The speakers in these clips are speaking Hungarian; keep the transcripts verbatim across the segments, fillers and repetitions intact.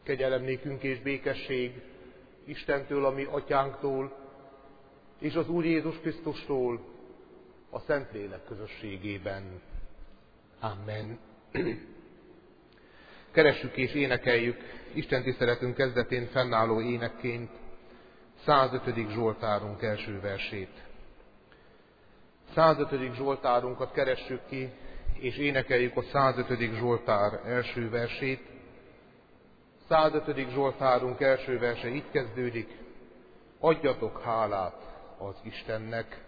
Kegyelem nékünk és békesség Istentől, a mi atyánktól, és az Úr Jézus Krisztustól, a Szentlélek közösségében. Amen. Keressük és énekeljük Isten tiszteletünk kezdetén fennálló énekként százötödik Zsoltárunk első versét. százötödik Zsoltárunkat keressük ki, és énekeljük a százötödik Zsoltár első versét. százötödik Zsoltárunk első verse így kezdődik: adjatok hálát az Istennek.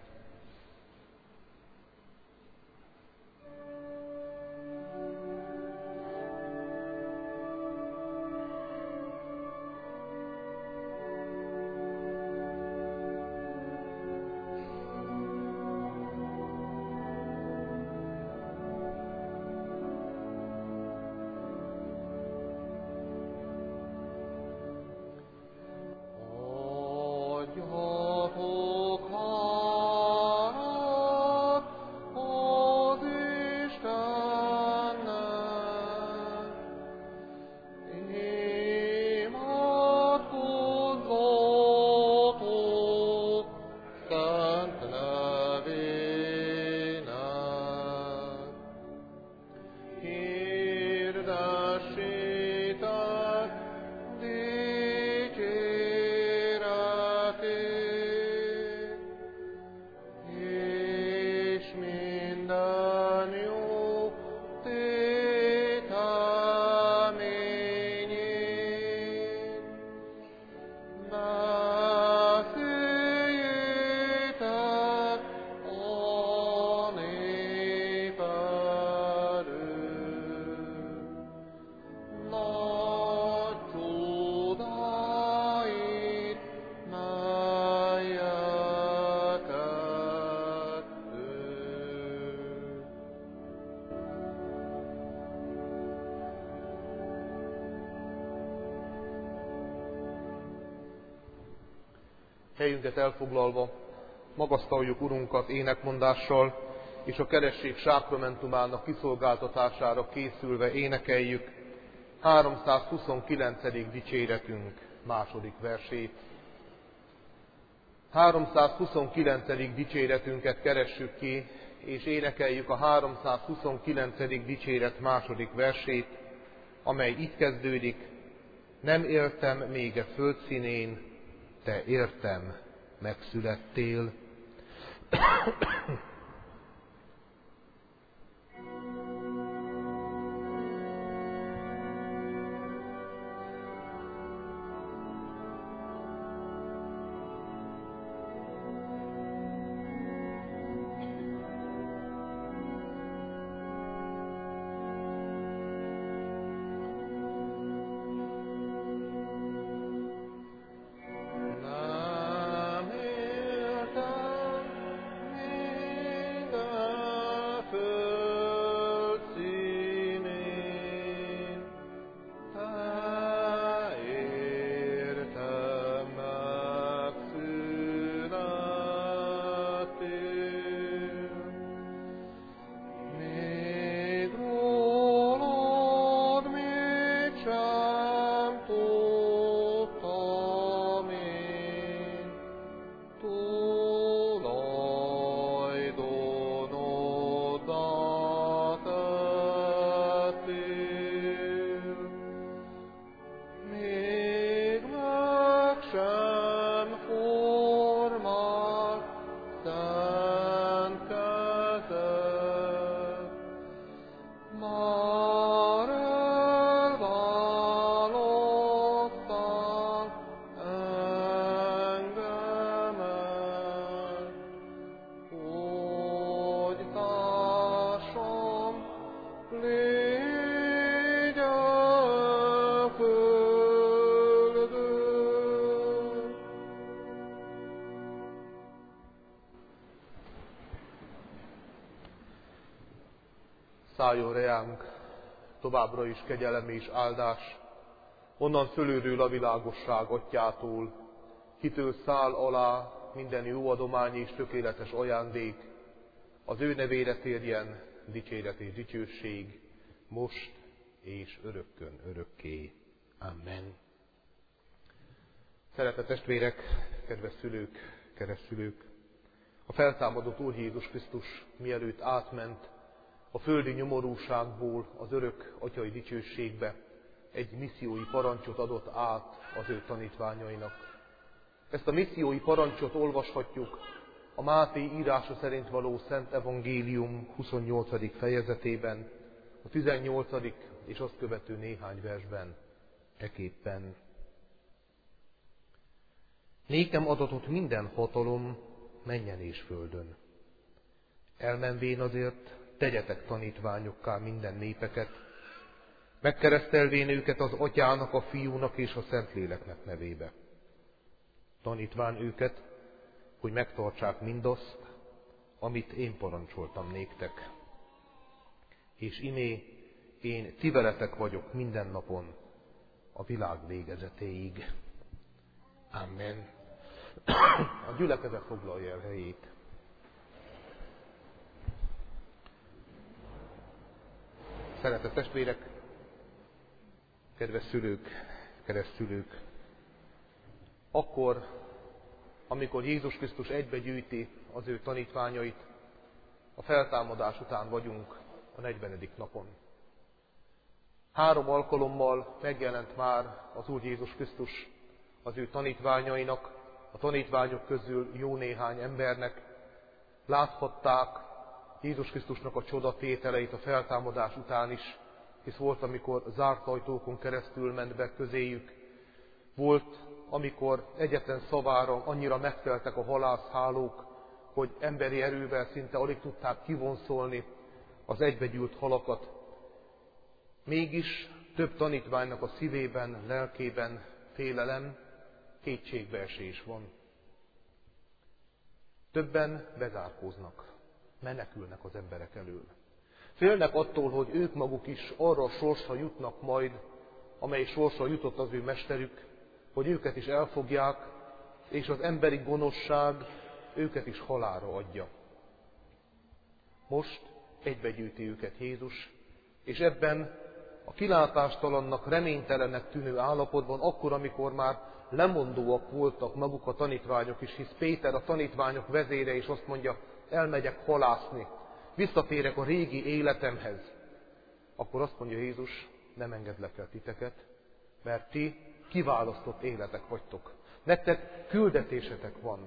Helyünket elfoglalva magasztaljuk Urunkat énekmondással, és a keresztség sákramentumának kiszolgáltatására készülve énekeljük háromszázhuszonkilencedik dicséretünk második versét. háromszázhuszonkilencedik dicséretünket keressük ki, és énekeljük a háromszázhuszonkilencedik dicséret második versét, amely így kezdődik: nem éltem még e földszínén, te értem megszülettél. Szálljon reánk továbbra is kegyelem és áldás, onnan fölülről a világosság atyától, kitől száll alá minden jó adomány és tökéletes ajándék, az ő nevére térjen dicséret és dicsőség, most és örökkön örökké. Amen. Szeretett testvérek, kedves szülők, keresztszülők! A feltámadott Úr Jézus Krisztus mielőtt átment a földi nyomorúságból az örök atyai dicsőségbe, egy missziói parancsot adott át az ő tanítványainak. Ezt a missziói parancsot olvashatjuk a Máté írása szerint való Szent Evangélium huszonnyolcadik fejezetében, a tizennyolcadik és azt követő néhány versben, eképpen. Nékem adatott minden hatalom mennyen és földön. Elmenvén azért tegyetek tanítványokká minden népeket, megkeresztelvén őket az Atyának, a Fiúnak és a Szentléleknek nevébe. Tanítván őket, hogy megtartsák mindazt, amit én parancsoltam néktek. És imé, én ti veletek vagyok minden napon, a világ végezetéig. Amen. A gyülekezet foglalja el helyét. Szeretett testvérek, kedves szülők, keresztszülők! Akkor, amikor Jézus Krisztus egybegyűjti az ő tanítványait, a feltámadás után vagyunk a negyvenedik napon. Három alkalommal megjelent már az Úr Jézus Krisztus az ő tanítványainak, a tanítványok közül jó néhány embernek. Láthatták Jézus Krisztusnak a csodatételeit a feltámadás után is, hisz volt, amikor zárt ajtókon keresztül ment be közéjük. Volt, amikor egyetlen szavára annyira megteltek a halászhálók, hogy emberi erővel szinte alig tudták kivonszolni az egybegyűlt halakat. Mégis több tanítványnak a szívében, lelkében félelem, kétségbeesés van. Többen bezárkóznak, menekülnek az emberek elől. Félnek attól, hogy ők maguk is arra a sorsra jutnak majd, amely sorsra jutott az ő mesterük, hogy őket is elfogják, és az emberi gonoszság őket is halálra adja. Most egybegyűjti őket Jézus, és ebben a kilátástalannak, reménytelennek tűnő állapotban, akkor, amikor már lemondóak voltak maguk a tanítványok is, hisz Péter, a tanítványok vezére, és azt mondja, elmegyek halászni, visszatérek a régi életemhez, akkor azt mondja Jézus, nem engedlek el titeket, mert ti kiválasztott életek vagytok. Nektek küldetésetek van.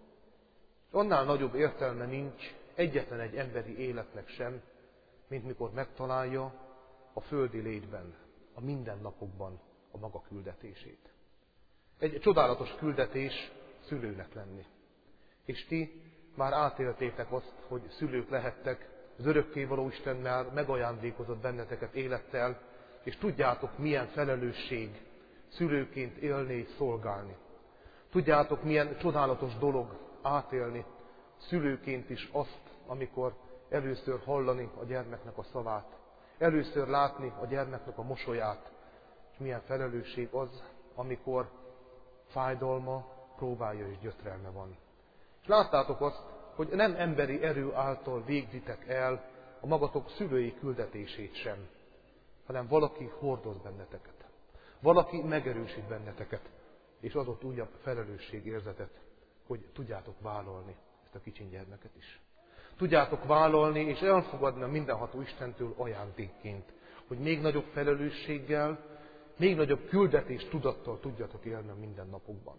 Annál nagyobb értelme nincs egyetlen egy emberi életnek sem, mint mikor megtalálja a földi létben, a mindennapokban a maga küldetését. Egy csodálatos küldetés szülőnek lenni. És ti már átéltétek azt, hogy szülők lehettek, az örökkévaló Isten már megajándékozott benneteket élettel, és tudjátok, milyen felelősség szülőként élni és szolgálni. Tudjátok, milyen csodálatos dolog átélni szülőként is azt, amikor először hallani a gyermeknek a szavát, először látni a gyermeknek a mosolyát, és milyen felelősség az, amikor fájdalma, próbája és gyötrelme van. És láttátok azt, hogy nem emberi erő által végzitek el a magatok szülői küldetését sem, hanem valaki hordoz benneteket. Valaki megerősít benneteket, és adott újabb felelősségérzetet, hogy tudjátok vállalni ezt a kicsin gyermeket is. Tudjátok vállalni és elfogadni a mindenható Istentől ajándékként, hogy még nagyobb felelősséggel, még nagyobb küldetés tudattal tudjatok élni a mindennapokban.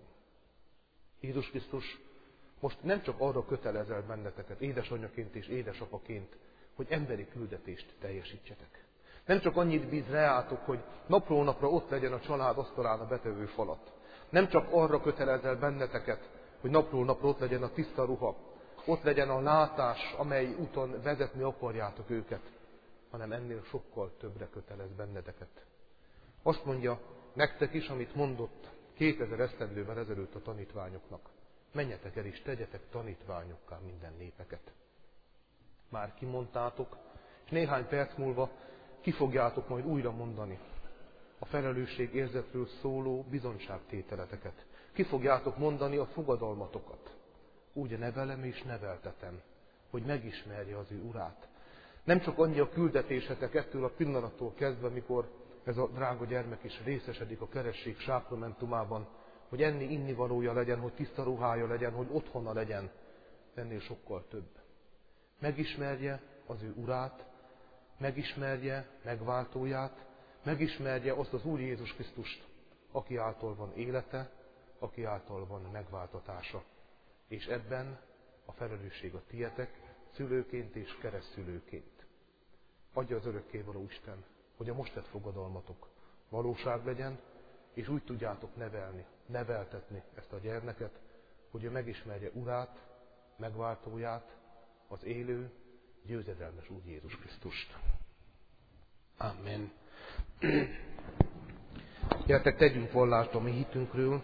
Jézus Krisztus most nem csak arra kötelezel benneteket, édesanyaként és édesapaként, hogy emberi küldetést teljesítsetek. Nem csak annyit bíz reátok, hogy napról napra ott legyen a család asztalán a betevő falat. Nem csak arra kötelezel benneteket, hogy napról napra ott legyen a tiszta ruha, ott legyen a látás, amely úton vezetni akarjátok őket, hanem ennél sokkal többre kötelez benneteket. Azt mondja nektek is, amit mondott kétezer esztendővel ezelőtt a tanítványoknak. Menjetek el és tegyetek tanítványokká minden népeket. Már kimondtátok, és néhány perc múlva ki fogjátok majd újra mondani a felelősség érzetről szóló bizonyságtételeteket. Ki fogjátok mondani a fogadalmatokat. Úgy nevelem és neveltetem, hogy megismerje az ő urát. Nem csak annyi a küldetésetek ettől a pillanattól kezdve, amikor ez a drága gyermek is részesedik a keresztség sákramentumában, hogy enni, innivalója legyen, hogy tiszta ruhája legyen, hogy otthona legyen. Ennél sokkal több. Megismerje az ő urát, megismerje megváltóját, megismerje azt az Úr Jézus Krisztust, aki által van élete, aki által van megváltatása. És ebben a felelősség a tietek, szülőként és keresztszülőként. Adja az örökkévaló Isten, hogy a most tett fogadalmatok valóság legyen, és úgy tudjátok nevelni, neveltetni ezt a gyermeket, hogy ő megismerje urát, megváltóját, az élő, győzedelmes Úr Jézus Krisztust. Amen. Gyertek, tegyünk vallást a mi hitünkről,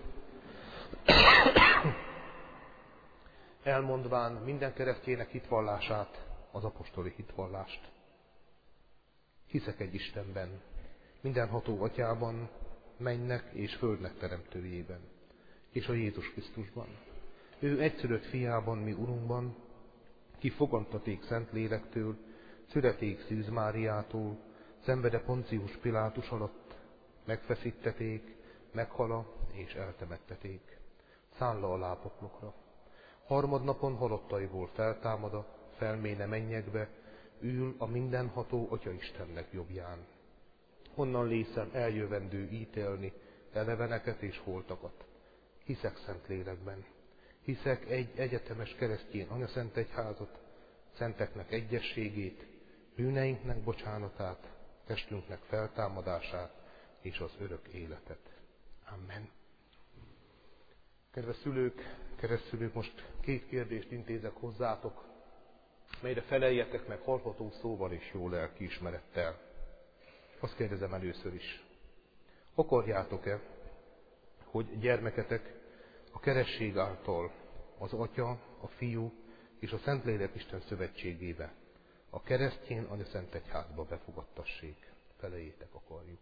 elmondván minden keresztjének hitvallását, az apostoli hitvallást. Hiszek egy Istenben, mindenható Atyában, mennynek és földnek teremtőjében, és a Jézus Krisztusban. Ő egyszülött fiában, mi Urunkban, ki fogantaték Szent Lélektől, születék Szűz Máriától, szenvede Poncius Pilátus alatt, megfeszítették, meghala és eltemetteték. Szálla alá poklokra. Harmadnapon halottaiból feltámada, felméne mennyekbe, ül a mindenható Atya-Istennek jobbján. Onnan lészen eljövendő ítélni eleveneket és holtakat. Hiszek Szent Lélekben. Hiszek egy egyetemes keresztjén anyaszent egyházat, szenteknek egyességét, bűneinknek bocsánatát, testünknek feltámadását és az örök életet. Amen. Kedves szülők, keresztszülők, most két kérdést intézek hozzátok, melyre feleljetek meg hallható szóval és jó lelkiismerettel. Azt kérdezem először is. Akarjátok-e, hogy gyermeketek a keresztség által az Atya, a Fiú és a Szentlélek Isten szövetségébe, a keresztjén anyaszent egyházba befogadtassék? Feleljétek, akarjuk.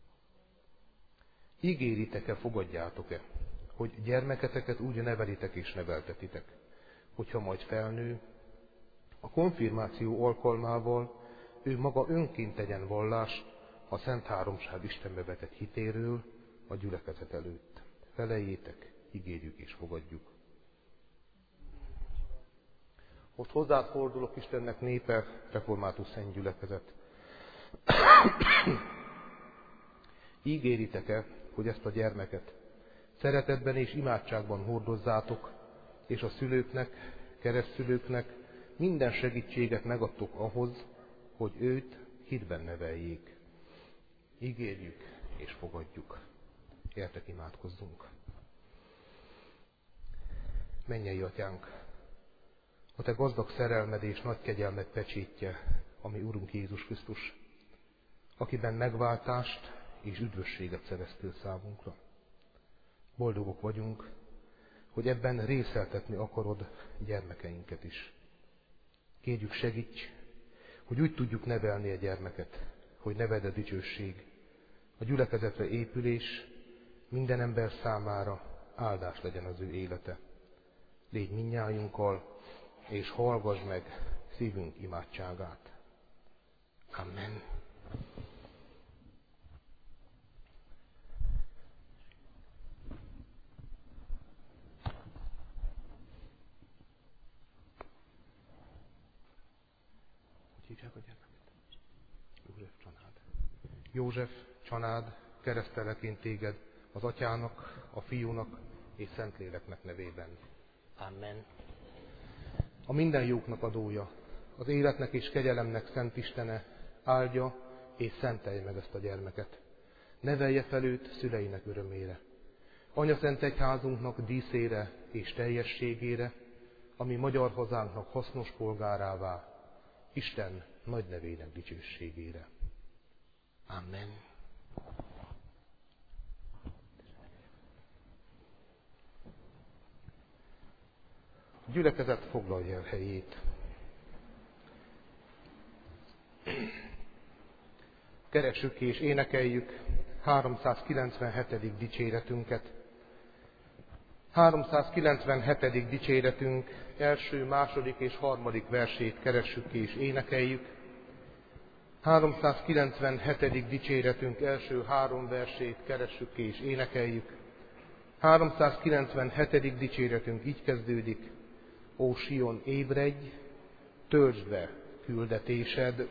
Ígéritek-e, fogadjátok-e, hogy gyermeketeket úgy nevelitek és neveltetitek, hogyha majd felnő, a konfirmáció alkalmával ő maga önként tegyen vallást a Szent Háromság Istenbe vetett hitéről a gyülekezet előtt? Feleljétek, ígérjük és fogadjuk. Most hozzád fordulok, Istennek népe, református szent gyülekezet. Ígéritek-e, hogy ezt a gyermeket szeretetben és imádságban hordozzátok, és a szülőknek, keresztszülőknek minden segítséget megadtok ahhoz, hogy őt hitben neveljék? Ígérjük és fogadjuk. Értek, imádkozzunk. Mennyei Atyánk, a Te gazdag szerelmed és nagy kegyelmed pecsétje, ami Urunk Jézus Krisztus, akiben megváltást és üdvösséget szereztél számunkra. Boldogok vagyunk, hogy ebben részeltetni akarod gyermekeinket is. Kérjük, segíts, hogy úgy tudjuk nevelni a gyermeket, hogy neved a dicsőség, a gyülekezetre épülés, minden ember számára áldás legyen az ő élete. Légy mindnyájunkkal, és hallgass meg szívünk imádságát. Amen. Hogy hívják a gyermeket? József Csanád. József Csanád, keresztelek téged az Atyának, a Fiúnak és Szentléleknek nevében. Amen. A minden jóknak adója, az életnek és kegyelemnek Szent Istene áldja és szentelje meg ezt a gyermeket. Nevelje fel őt szüleinek örömére. Anyaszent egyházunknak díszére és teljességére, ami magyar hazánknak hasznos polgárává, Isten nagy nevének dicsőségére. Amen. A gyülekezet foglalja el helyét. Keressük és énekeljük háromszázkilencvenhetedik dicséretünket. háromszázkilencvenhetedik dicséretünk első, második és harmadik versét keressük és énekeljük. háromszázkilencvenhetedik dicséretünk első három versét keressük ki és énekeljük. háromszázkilencvenhetedik dicséretünk így kezdődik. Ó Sion, ébredj, töltsd be küldetésed.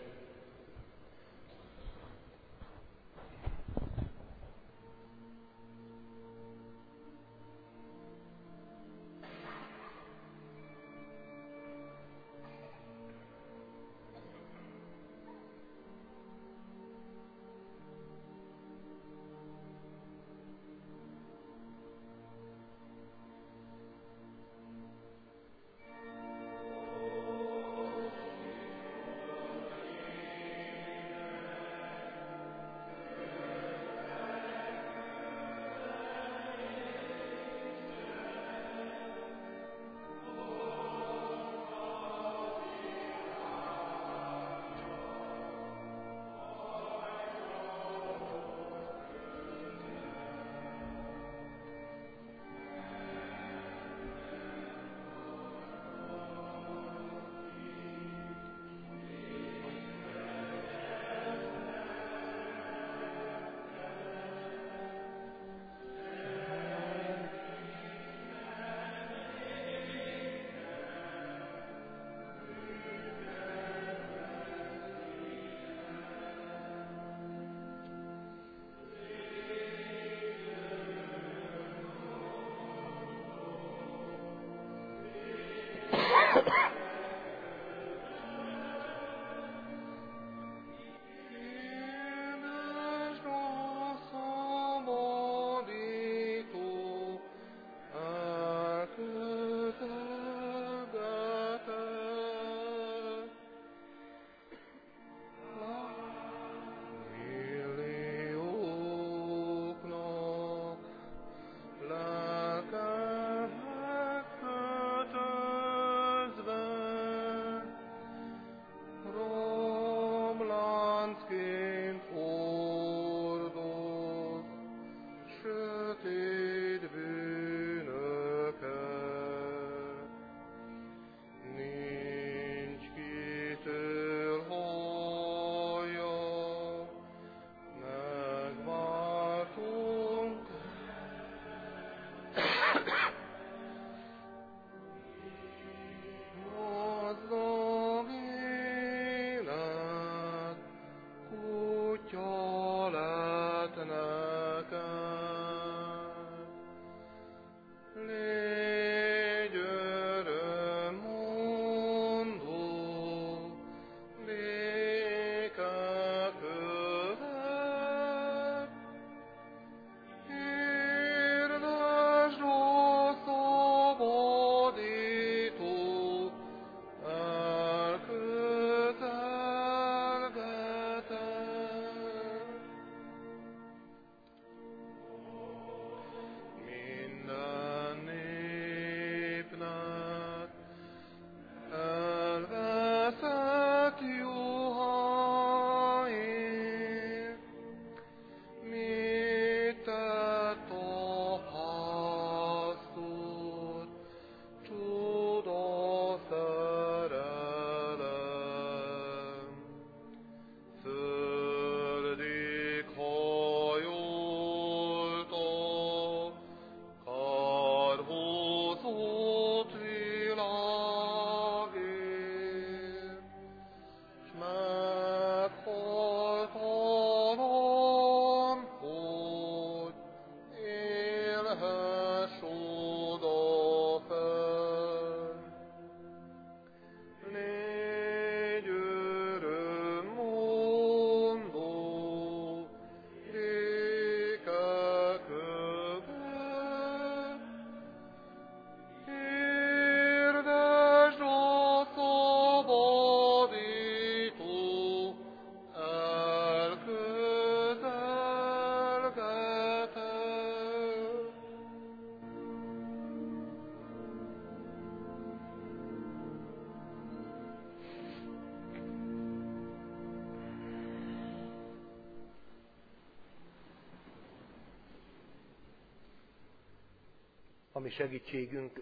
ami segítségünk,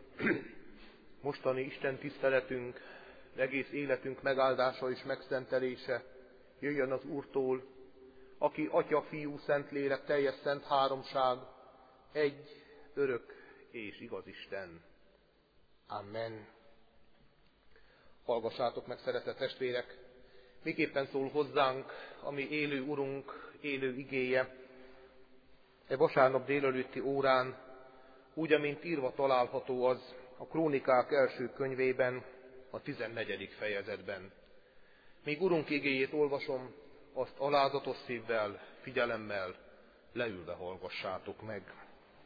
mostani Isten tiszteletünk, egész életünk megáldása és megszentelése jöjjön az Úrtól, aki Atya, Fiú, Szentlélek, teljes szent háromság, egy, örök és igaz Isten. Amen. Hallgassátok meg, szeretett testvérek, miképpen szól hozzánk a mi élő Urunk élő igéje, e vasárnap délelőtti órán, úgy, amint írva található az a Krónikák első könyvében, a tizennegyedik fejezetben. Míg Urunk igéjét olvasom, azt alázatos szívvel, figyelemmel, leülve hallgassátok meg.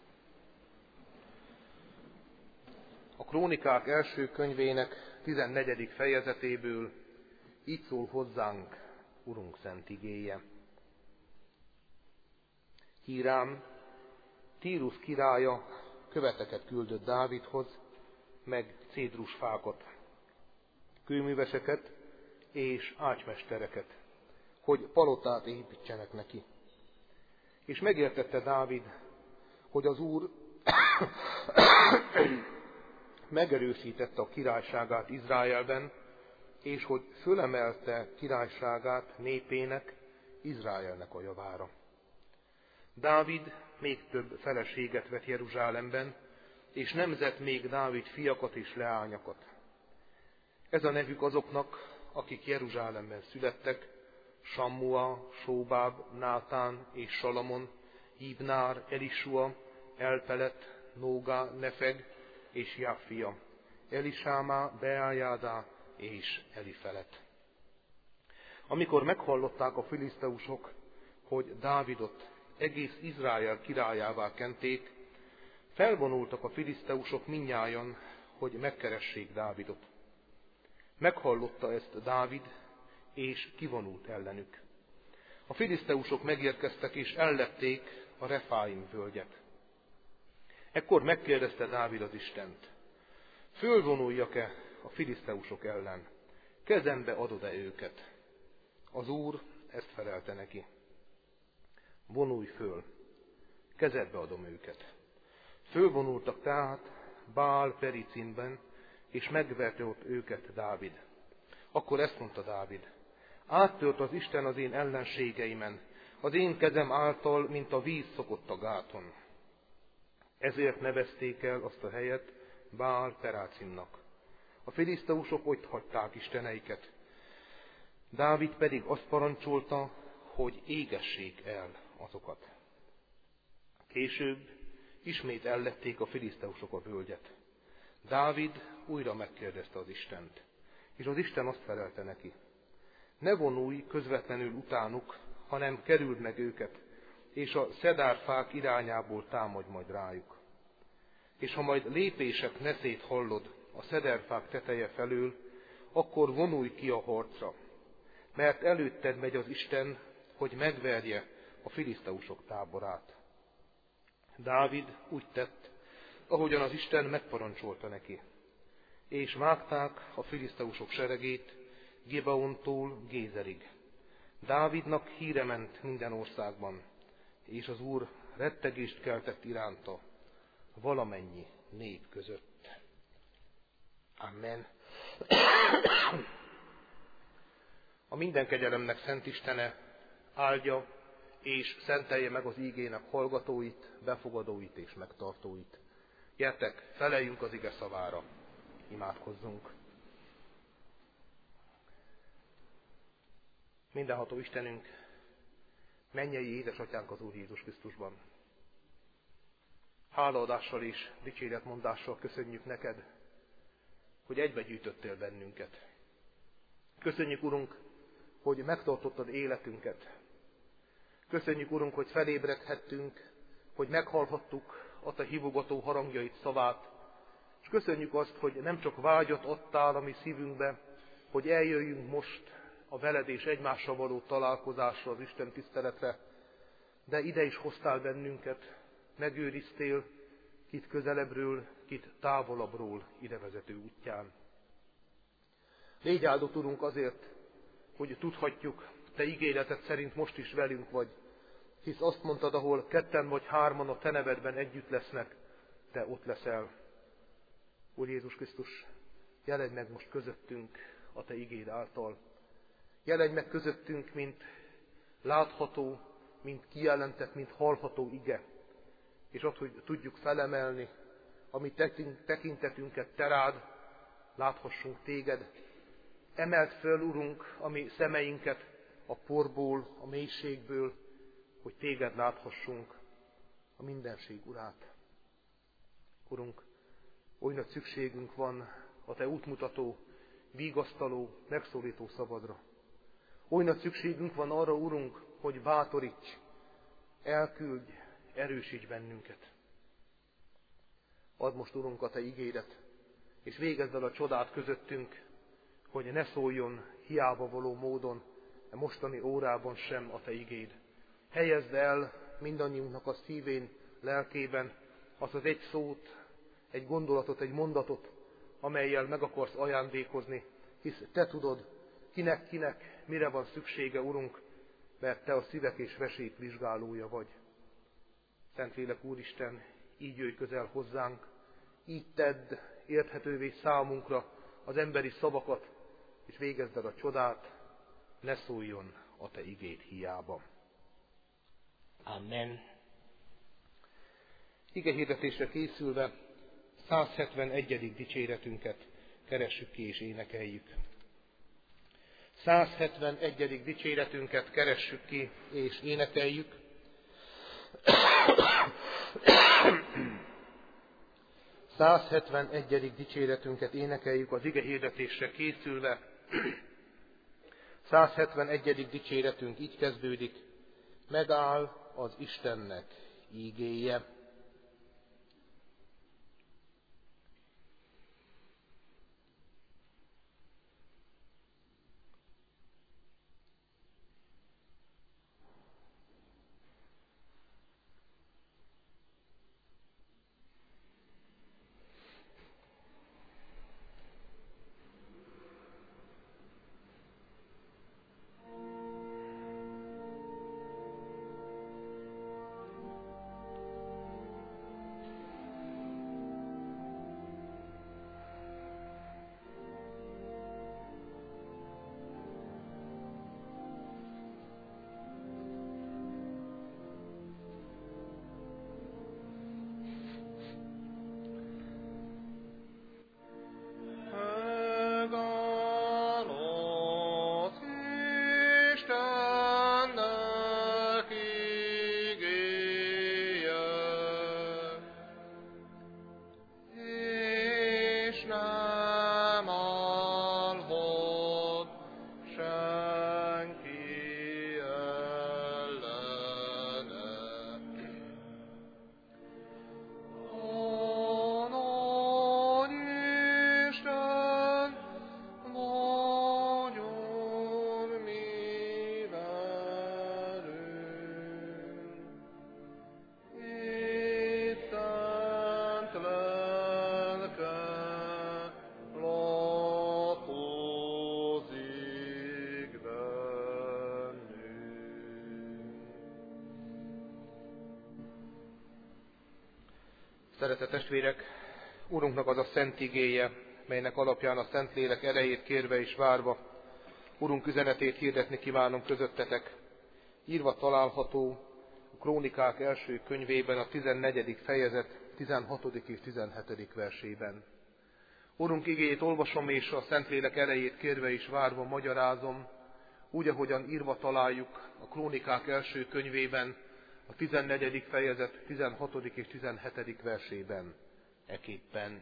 A Krónikák első könyvének tizennegyedik fejezetéből így szól hozzánk Urunk szent igéje. Hírám, Tírus királya követeket küldött Dávidhoz, meg cédrusfákat, kőműveseket és ácsmestereket, hogy palotát építsenek neki. És megértette Dávid, hogy az Úr megerősítette a királyságát Izraelben, és hogy fölemelte királyságát népének, Izraelnek a javára. Dávid még több feleséget vett Jeruzsálemben, és nemzett még Dávid fiakat és leányakat. Ez a nevük azoknak, akik Jeruzsálemben születtek: Sammua, Sóbáb, Nátán és Salamon, Ibnár, Elisua, Elpelet, Nóga, Nefeg és Jáfia, Elisámá, Beájádá és Elifelet. Amikor meghallották a filiszteusok, hogy Dávidot egész Izrael királyává kenték, felvonultak a filiszteusok mindnyájan, hogy megkeressék Dávidot. Meghallotta ezt Dávid, és kivonult ellenük. A filiszteusok megérkeztek, és ellepték a Refáim völgyet. Ekkor megkérdezte Dávid az Istent: fölvonuljak-e a filiszteusok ellen? Kezembe adod-e őket? Az Úr ezt felelte neki: vonulj föl, kezedbe adom őket. Fölvonultak tehát Bál Pericinben, és megverte ott őket Dávid. Akkor ezt mondta Dávid: áttört az Isten az én ellenségeimen, az én kezem által, mint a víz szokott a gáton. Ezért nevezték el azt a helyet Bál Perácimnak. A filiszteusok ott hagyták isteneiket. Dávid pedig azt parancsolta, hogy égessék el azokat. Később ismét ellették a filiszteusok a völgyet. Dávid újra megkérdezte az Istent, és az Isten azt felelte neki: ne vonulj közvetlenül utánuk, hanem kerüld meg őket, és a szedárfák irányából támadj majd rájuk. És ha majd lépések neszét hallod a szedárfák teteje felől, akkor vonulj ki a harcra, mert előtted megy az Isten, hogy megverje a filiszteusok táborát. Dávid úgy tett, ahogyan az Isten megparancsolta neki, és vágták a filiszteusok seregét Gebaontól Gézerig. Dávidnak híre ment minden országban, és az Úr rettegést keltett iránta valamennyi nép között. Amen. A minden kegyelemnek szent Istene áldja és szentelje meg az ígének hallgatóit, befogadóit és megtartóit. Gyertek, feleljünk az ige szavára, imádkozzunk. Mindenható Istenünk, mennyei édesatyánk az Úr Jézus Krisztusban. Hálaadással és dicséretmondással köszönjük neked, hogy egybegyűjtöttél bennünket. Köszönjük, Urunk, hogy megtartottad életünket. Köszönjük, Urunk, hogy felébredhettünk, hogy meghallhattuk a te hívogató harangjait, szavát, és köszönjük azt, hogy nem csak vágyat adtál a mi szívünkbe, hogy eljöjjünk most a veled és egymással való találkozásra, az Isten tiszteletre, de ide is hoztál bennünket, megőriztél, kit közelebbről, kit távolabbról idevezető útján. Légy áldott, Urunk, azért, hogy tudhatjuk, te ígéreted szerint most is velünk vagy, hisz azt mondtad, ahol ketten vagy hárman a te nevedben együtt lesznek, te ott leszel. Úr Jézus Krisztus, jelenj meg most közöttünk a te igéd által. Jelenj meg közöttünk, mint látható, mint kijelentett, mint hallható ige. És ott, hogy tudjuk felemelni, a mi tekintetünket te rád, láthassunk téged. Emeld föl, Urunk, a mi szemeinket a porból, a mélységből, hogy téged láthassunk, a mindenség Urát. Urunk, oly nagy szükségünk van a te útmutató, vigasztaló, megszólító szavadra. Oly nagy szükségünk van arra, Urunk, hogy bátoríts, elküldj, erősíts bennünket. Add most, Urunk, a te igédet, és végezd el a csodát közöttünk, hogy ne szóljon hiába való módon a mostani órában sem a te igéd. Helyezd el mindannyiunknak a szívén, lelkében azt az egy szót, egy gondolatot, egy mondatot, amellyel meg akarsz ajándékozni, hisz te tudod, kinek-kinek mire van szüksége, Urunk, mert te a szívek és vesék vizsgálója vagy. Szentlélek Úristen, így jöjj közel hozzánk, így tedd érthetővé számunkra az emberi szavakat, és végezd el a csodát, ne szóljon a te igéd hiába. Amen. Ige hirdetésre készülve százhetvenegyedik dicséretünket keressük ki és énekeljük. százhetvenegyedik dicséretünket keressük ki és énekeljük. százhetvenegyedik dicséretünket énekeljük az ige hirdetésre készülve. százhetvenegyedik dicséretünk így kezdődik: megáll az Istennek ígéje. Szeretett testvérek, Urunknak az a szent igéje, melynek alapján a Szentlélek erejét kérve és várva Urunk üzenetét hirdetni kívánom közöttetek. Írva található a Krónikák első könyvében, a tizennegyedik fejezet tizenhatodik és tizenhetedik versében. Urunk igéjét olvasom, és a Szentlélek erejét kérve és várva magyarázom, úgy, ahogyan írva találjuk a Krónikák első könyvében, a tizennegyedik fejezet tizenhatodik és tizenhetedik versében. Eképpen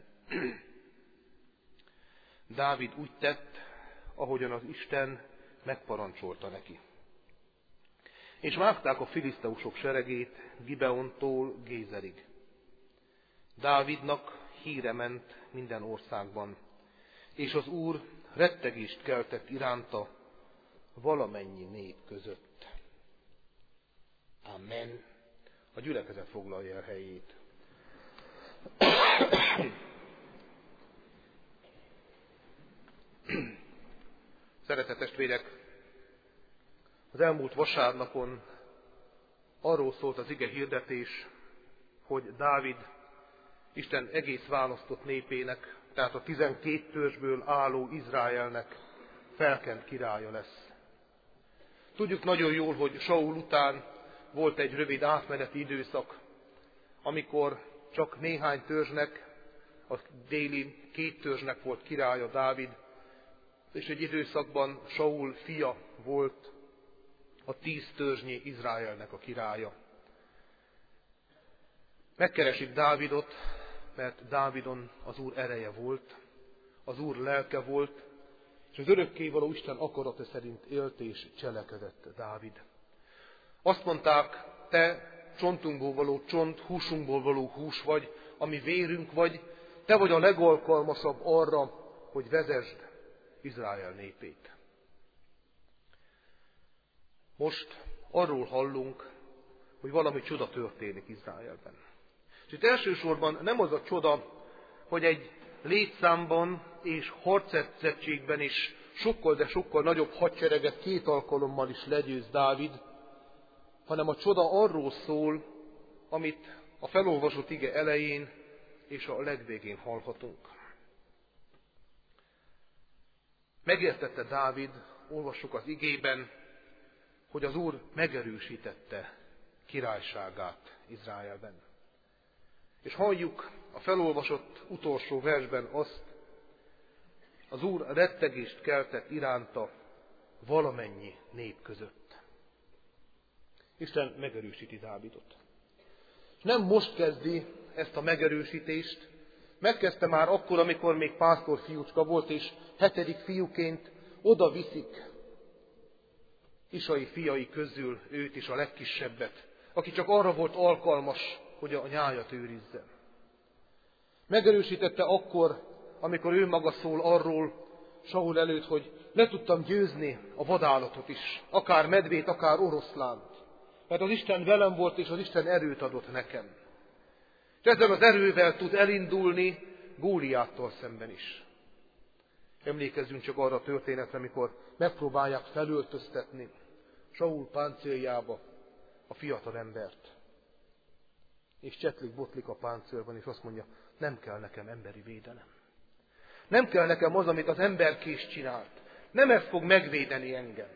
Dávid úgy tett, ahogyan az Isten megparancsolta neki. És vágták a filiszteusok seregét Gibeontól Gézerig. Dávidnak híre ment minden országban, és az Úr rettegést keltett iránta valamennyi nép között. Amen. A gyülekezet foglalja el helyét. Szeretett testvérek, az elmúlt vasárnapon arról szólt az ige hirdetés, hogy Dávid Isten egész választott népének, tehát a tizenkét törzsből álló Izraelnek felkent királya lesz. Tudjuk nagyon jól, hogy Saul után volt egy rövid átmeneti időszak, amikor csak néhány törzsnek, a déli két törzsnek volt királya Dávid, és egy időszakban Saul fia volt a tíz törzsnyi Izraelnek a királya. Megkeresik Dávidot, mert Dávidon az Úr ereje volt, az Úr lelke volt, és az örökkévaló Isten akarata szerint élt és cselekedett Dávid. Azt mondták, te csontunkból való csont, húsunkból való hús vagy, ami vérünk vagy, te vagy a legalkalmasabb arra, hogy vezesd Izrael népét. Most arról hallunk, hogy valami csoda történik Izraelben. És itt elsősorban nem az a csoda, hogy egy létszámban és harcedzettségben is sokkal, de sokkal nagyobb hadsereget két alkalommal is legyőz Dávid, hanem a csoda arról szól, amit a felolvasott ige elején és a legvégén hallhatunk. Megértette Dávid, olvassuk az igében, hogy az Úr megerősítette királyságát Izraelben. És halljuk a felolvasott utolsó versben azt, az Úr rettegést keltett iránta valamennyi nép között. Isten megerősíti Dávidot. És nem most kezdi ezt a megerősítést, megkezdte már akkor, amikor még pásztor fiúcska volt, és hetedik fiúként oda viszik Isai fiai közül őt is, a legkisebbet, aki csak arra volt alkalmas, hogy a nyájat őrizze. Megerősítette akkor, amikor ő maga szól arról Saul előtt, hogy le tudtam győzni a vadállatot is, akár medvét, akár oroszlánt. Mert az Isten velem volt, és az Isten erőt adott nekem. És ezzel az erővel tud elindulni Góliáttal szemben is. Emlékezzünk csak arra a történetre, amikor megpróbálják felöltöztetni Saul páncéljába a fiatal embert. És csetlik-botlik a páncélban, és azt mondja, nem kell nekem emberi védelem. Nem kell nekem az, amit az emberkés csinált. Nem ez fog megvédeni engem.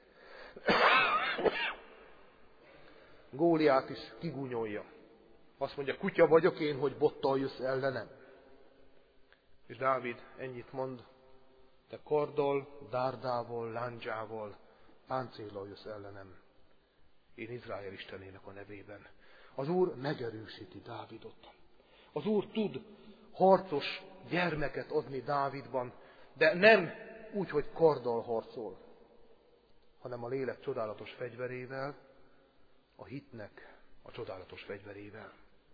Góliát is kigúnyolja. Azt mondja, kutya vagyok én, hogy bottal jössz ellenem. És Dávid ennyit mond, te karddal, dárdával, lándzsával, páncéllal jössz ellenem. Én Izrael Istenének a nevében. Az Úr megerősíti Dávidot. Az Úr tud harcos gyermeket adni Dávidban, de nem úgy, hogy karddal harcol, hanem a lélek csodálatos fegyverével, a hitnek a csodálatos fegyverével.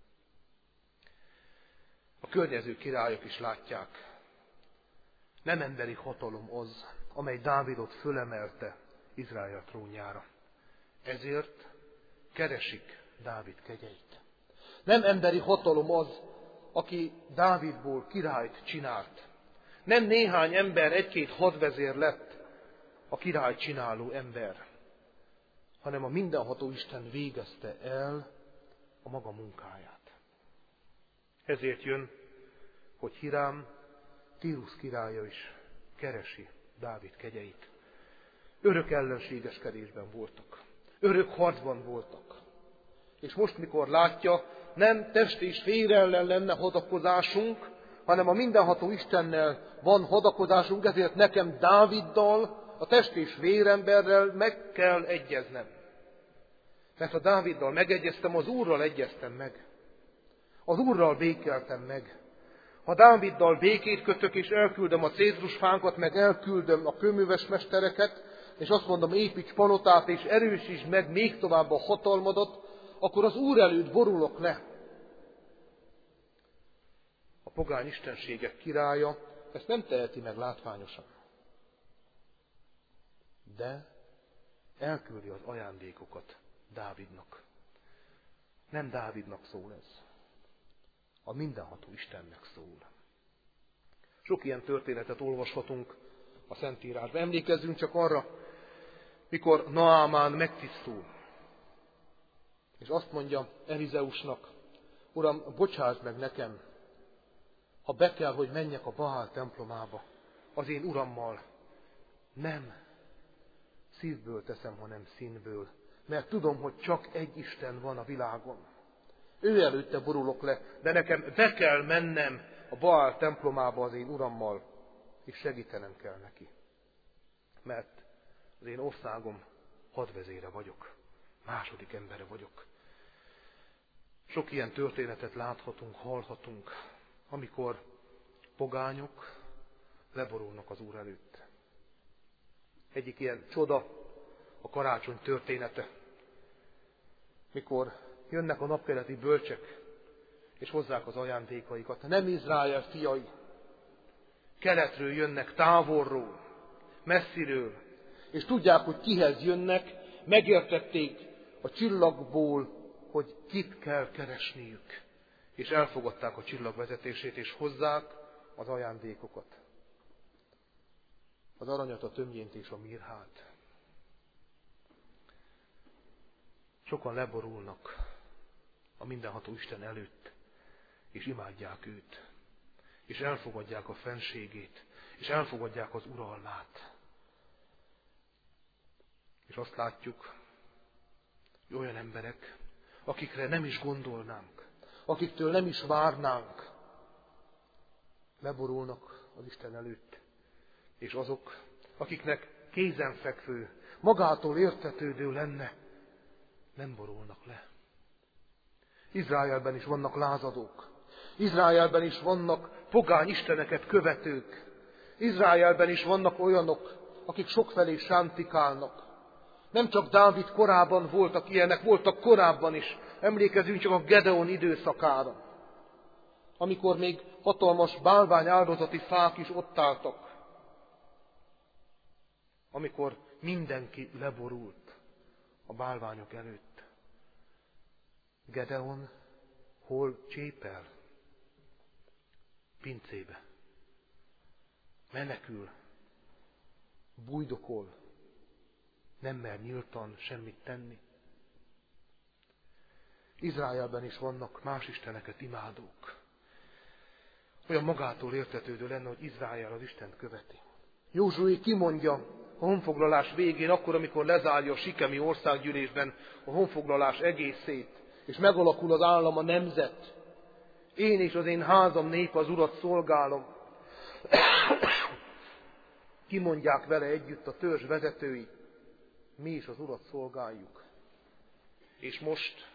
A környező királyok is látják, nem emberi hatalom az, amely Dávidot fölemelte Izrael trónjára. Ezért keresik Dávid kegyeit. Nem emberi hatalom az, aki Dávidból királyt csinált. Nem néhány ember, egy-két hadvezér lett a király csináló ember, hanem a mindenható Isten végezte el a maga munkáját. Ezért jön, hogy Hirám, Tírus királya is keresi Dávid kegyeit. Örök ellenségeskedésben voltak. Örök harcban voltak. És most, mikor látja, nem test és vér ellen lenne hadakozásunk, hanem a mindenható Istennel van hadakozásunk, ezért nekem Dáviddal, a test és véremberrel meg kell egyeznem. Mert ha Dáviddal megegyeztem, az Úrral egyeztem meg. Az Úrral békeltem meg. Ha Dáviddal békét kötök, és elküldöm a cédrusfánkat, meg elküldöm a kőműves mestereket, és azt mondom, építs palotát, és erősítsd meg még tovább a hatalmadat, akkor az Úr előtt borulok le. A pogány istenségek királya ezt nem teheti meg látványosan. De elküldi az ajándékokat Dávidnak. Nem Dávidnak szól ez. A mindenható Istennek szól. Sok ilyen történetet olvashatunk a Szentírásban. Emlékezzünk csak arra, mikor Naámán megtisztul. És azt mondja Elizeusnak, Uram, bocsáss meg nekem, ha be kell, hogy menjek a Baál templomába, az én urammal. Nem. szívből teszem, hanem színből. Mert tudom, hogy csak egy Isten van a világon. Ő előtte borulok le, de nekem be kell mennem a Baál templomába az én urammal, és segítenem kell neki. Mert az én országom hadvezére vagyok, második embere vagyok. Sok ilyen történetet láthatunk, hallhatunk, amikor pogányok leborulnak az Úr előtt. Egyik ilyen csoda a karácsony története, mikor jönnek a napkeleti bölcsek, és hozzák az ajándékaikat. Nem Izrael fiai, keletről jönnek, távolról, messziről, és tudják, hogy kihez jönnek, megértették a csillagból, hogy kit kell keresniük. És elfogadták a csillag vezetését, és hozzák az ajándékokat. Az aranyat, a tömjént és a mirhát. Sokan leborulnak a mindenható Isten előtt, és imádják őt, és elfogadják a fenségét, és elfogadják az uralmát. És azt látjuk, hogy olyan emberek, akikre nem is gondolnánk, akiktől nem is várnánk, leborulnak az Isten előtt. És azok, akiknek kézenfekvő, magától értetődő lenne, nem borulnak le. Izraelben is vannak lázadók. Izraelben is vannak pogány isteneket követők. Izraelben is vannak olyanok, akik sokfelé sántikálnak. Nem csak Dávid korában voltak ilyenek, voltak korábban is. Emlékezünk csak a Gedeon időszakára, amikor még hatalmas bálvány áldozati fák is ott álltak. Amikor mindenki leborult a bálványok előtt. Gedeon hol csépel? Pincébe. Menekül. Bújdokol. Nem mer nyíltan semmit tenni. Izraelben is vannak más isteneket imádók. Olyan magától értetődő lenne, hogy Izrael az Istent követi. Józsué kimondja a honfoglalás végén, akkor, amikor lezárja a sikemi országgyűlésben a honfoglalás egészét, és megalakul az állam, a nemzet. Én és az én házam nép az Urat szolgálom. Kimondják vele együtt a törzs vezetői, mi is az Urat szolgáljuk. És most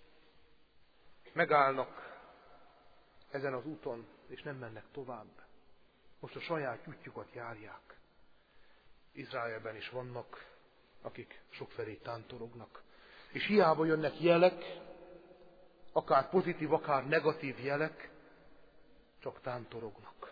megállnak ezen az úton, és nem mennek tovább. Most a saját útjukat járják. Izraelben is vannak, akik sokfelé tántorognak. És hiába jönnek jelek, akár pozitív, akár negatív jelek, csak tántorognak.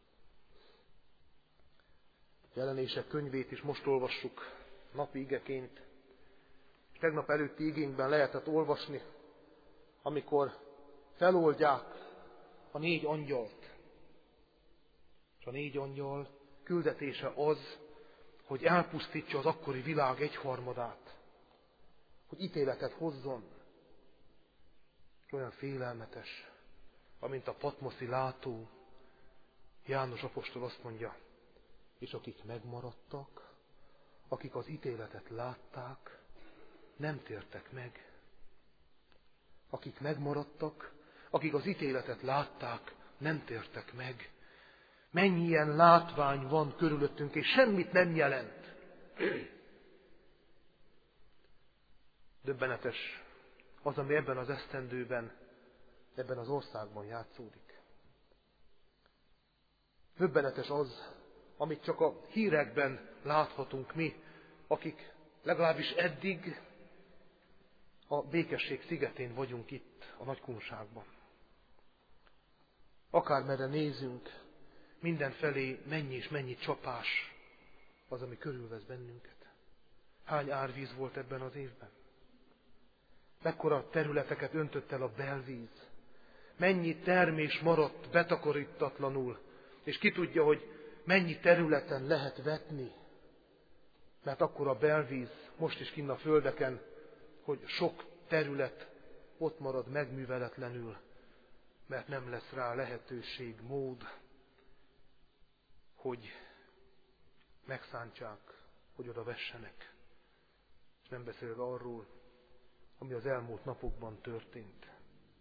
Jelenések könyvét is most olvassuk napi igeként. És tegnap előtti igénkben lehetett olvasni, amikor feloldják a négy angyalt. És a négy angyal küldetése az, hogy elpusztítsa az akkori világ egyharmadát, hogy ítéletet hozzon. És olyan félelmetes, amint a patmoszi látó, János apostol azt mondja, és akik megmaradtak, akik az ítéletet látták, nem tértek meg. Akik megmaradtak, akik az ítéletet látták, nem tértek meg. Mennyi ilyen látvány van körülöttünk, és semmit nem jelent. Döbbenetes az, ami ebben az esztendőben, ebben az országban játszódik. Döbbenetes az, amit csak a hírekben láthatunk mi, akik legalábbis eddig a békesség szigetén vagyunk itt, a Nagykunságban. Akármerre nézünk, mindenfelé mennyi és mennyi csapás az, ami körülvesz bennünket. Hány árvíz volt ebben az évben? Mekkora területeket öntött el a belvíz? Mennyi termés maradt betakarítatlanul? És ki tudja, hogy mennyi területen lehet vetni? Mert akkor a belvíz most is kinn a földeken, hogy sok terület ott marad megműveletlenül, mert nem lesz rá lehetőség, mód, hogy megszántsák, hogy oda vessenek. nem beszélve arról, ami az elmúlt napokban történt.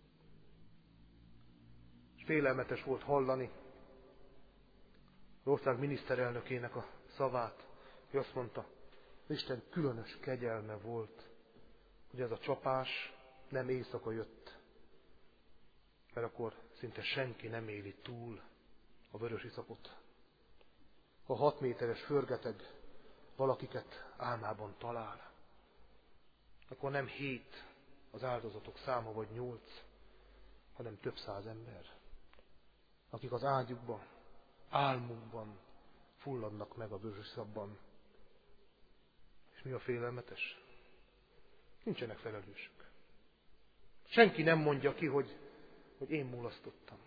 És félelmetes volt hallani az ország miniszterelnökének a szavát, hogy azt mondta, Isten különös kegyelme volt, hogy ez a csapás nem éjszaka jött, mert akkor szinte senki nem éli túl a vörösiszapot. A hat méteres förgeteg valakiket álmában talál, akkor nem hét az áldozatok száma, vagy nyolc, hanem több száz ember, akik az ágyukban, álmukban fulladnak meg a vörösiszapban. És mi a félelmetes? Nincsenek felelősök. Senki nem mondja ki, hogy, hogy én mulasztottam.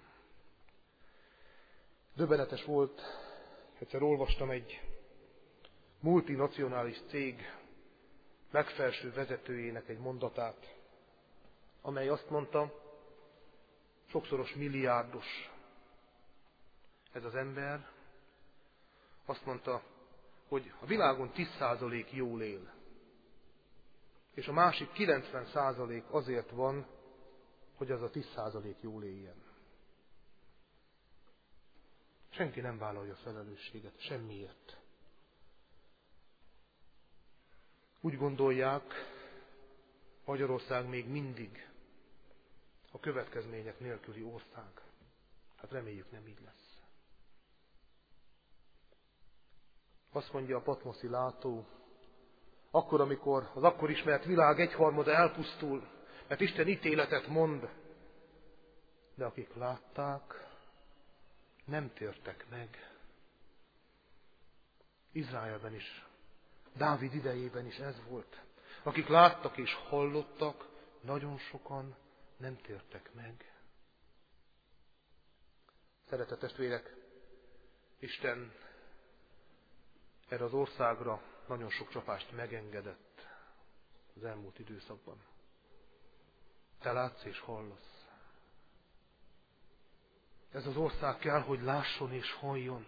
Döbbenetes volt, egyszer olvastam egy multinacionális cég legfelső vezetőjének egy mondatát, amely azt mondta, sokszoros milliárdos ez az ember, azt mondta, hogy a világon tíz százalék jól él, és a másik kilencven százalék azért van, hogy az a tíz százalék jól éljen. Senki nem vállalja a felelősséget, semmiért. Úgy gondolják, Magyarország még mindig a következmények nélküli ország. Hát reméljük, nem így lesz. Azt mondja a patmoszi látó, akkor, amikor az akkor ismert világ egyharmada elpusztul, mert Isten ítéletet mond, de akik látták, nem tértek meg. Izraelben is, Dávid idejében is ez volt. Akik láttak és hallottak, nagyon sokan nem tértek meg. Szeretett testvérek, Isten erre az országra nagyon sok csapást megengedett az elmúlt időszakban. Te látsz és hallasz. Ez az ország kell, hogy lásson és halljon.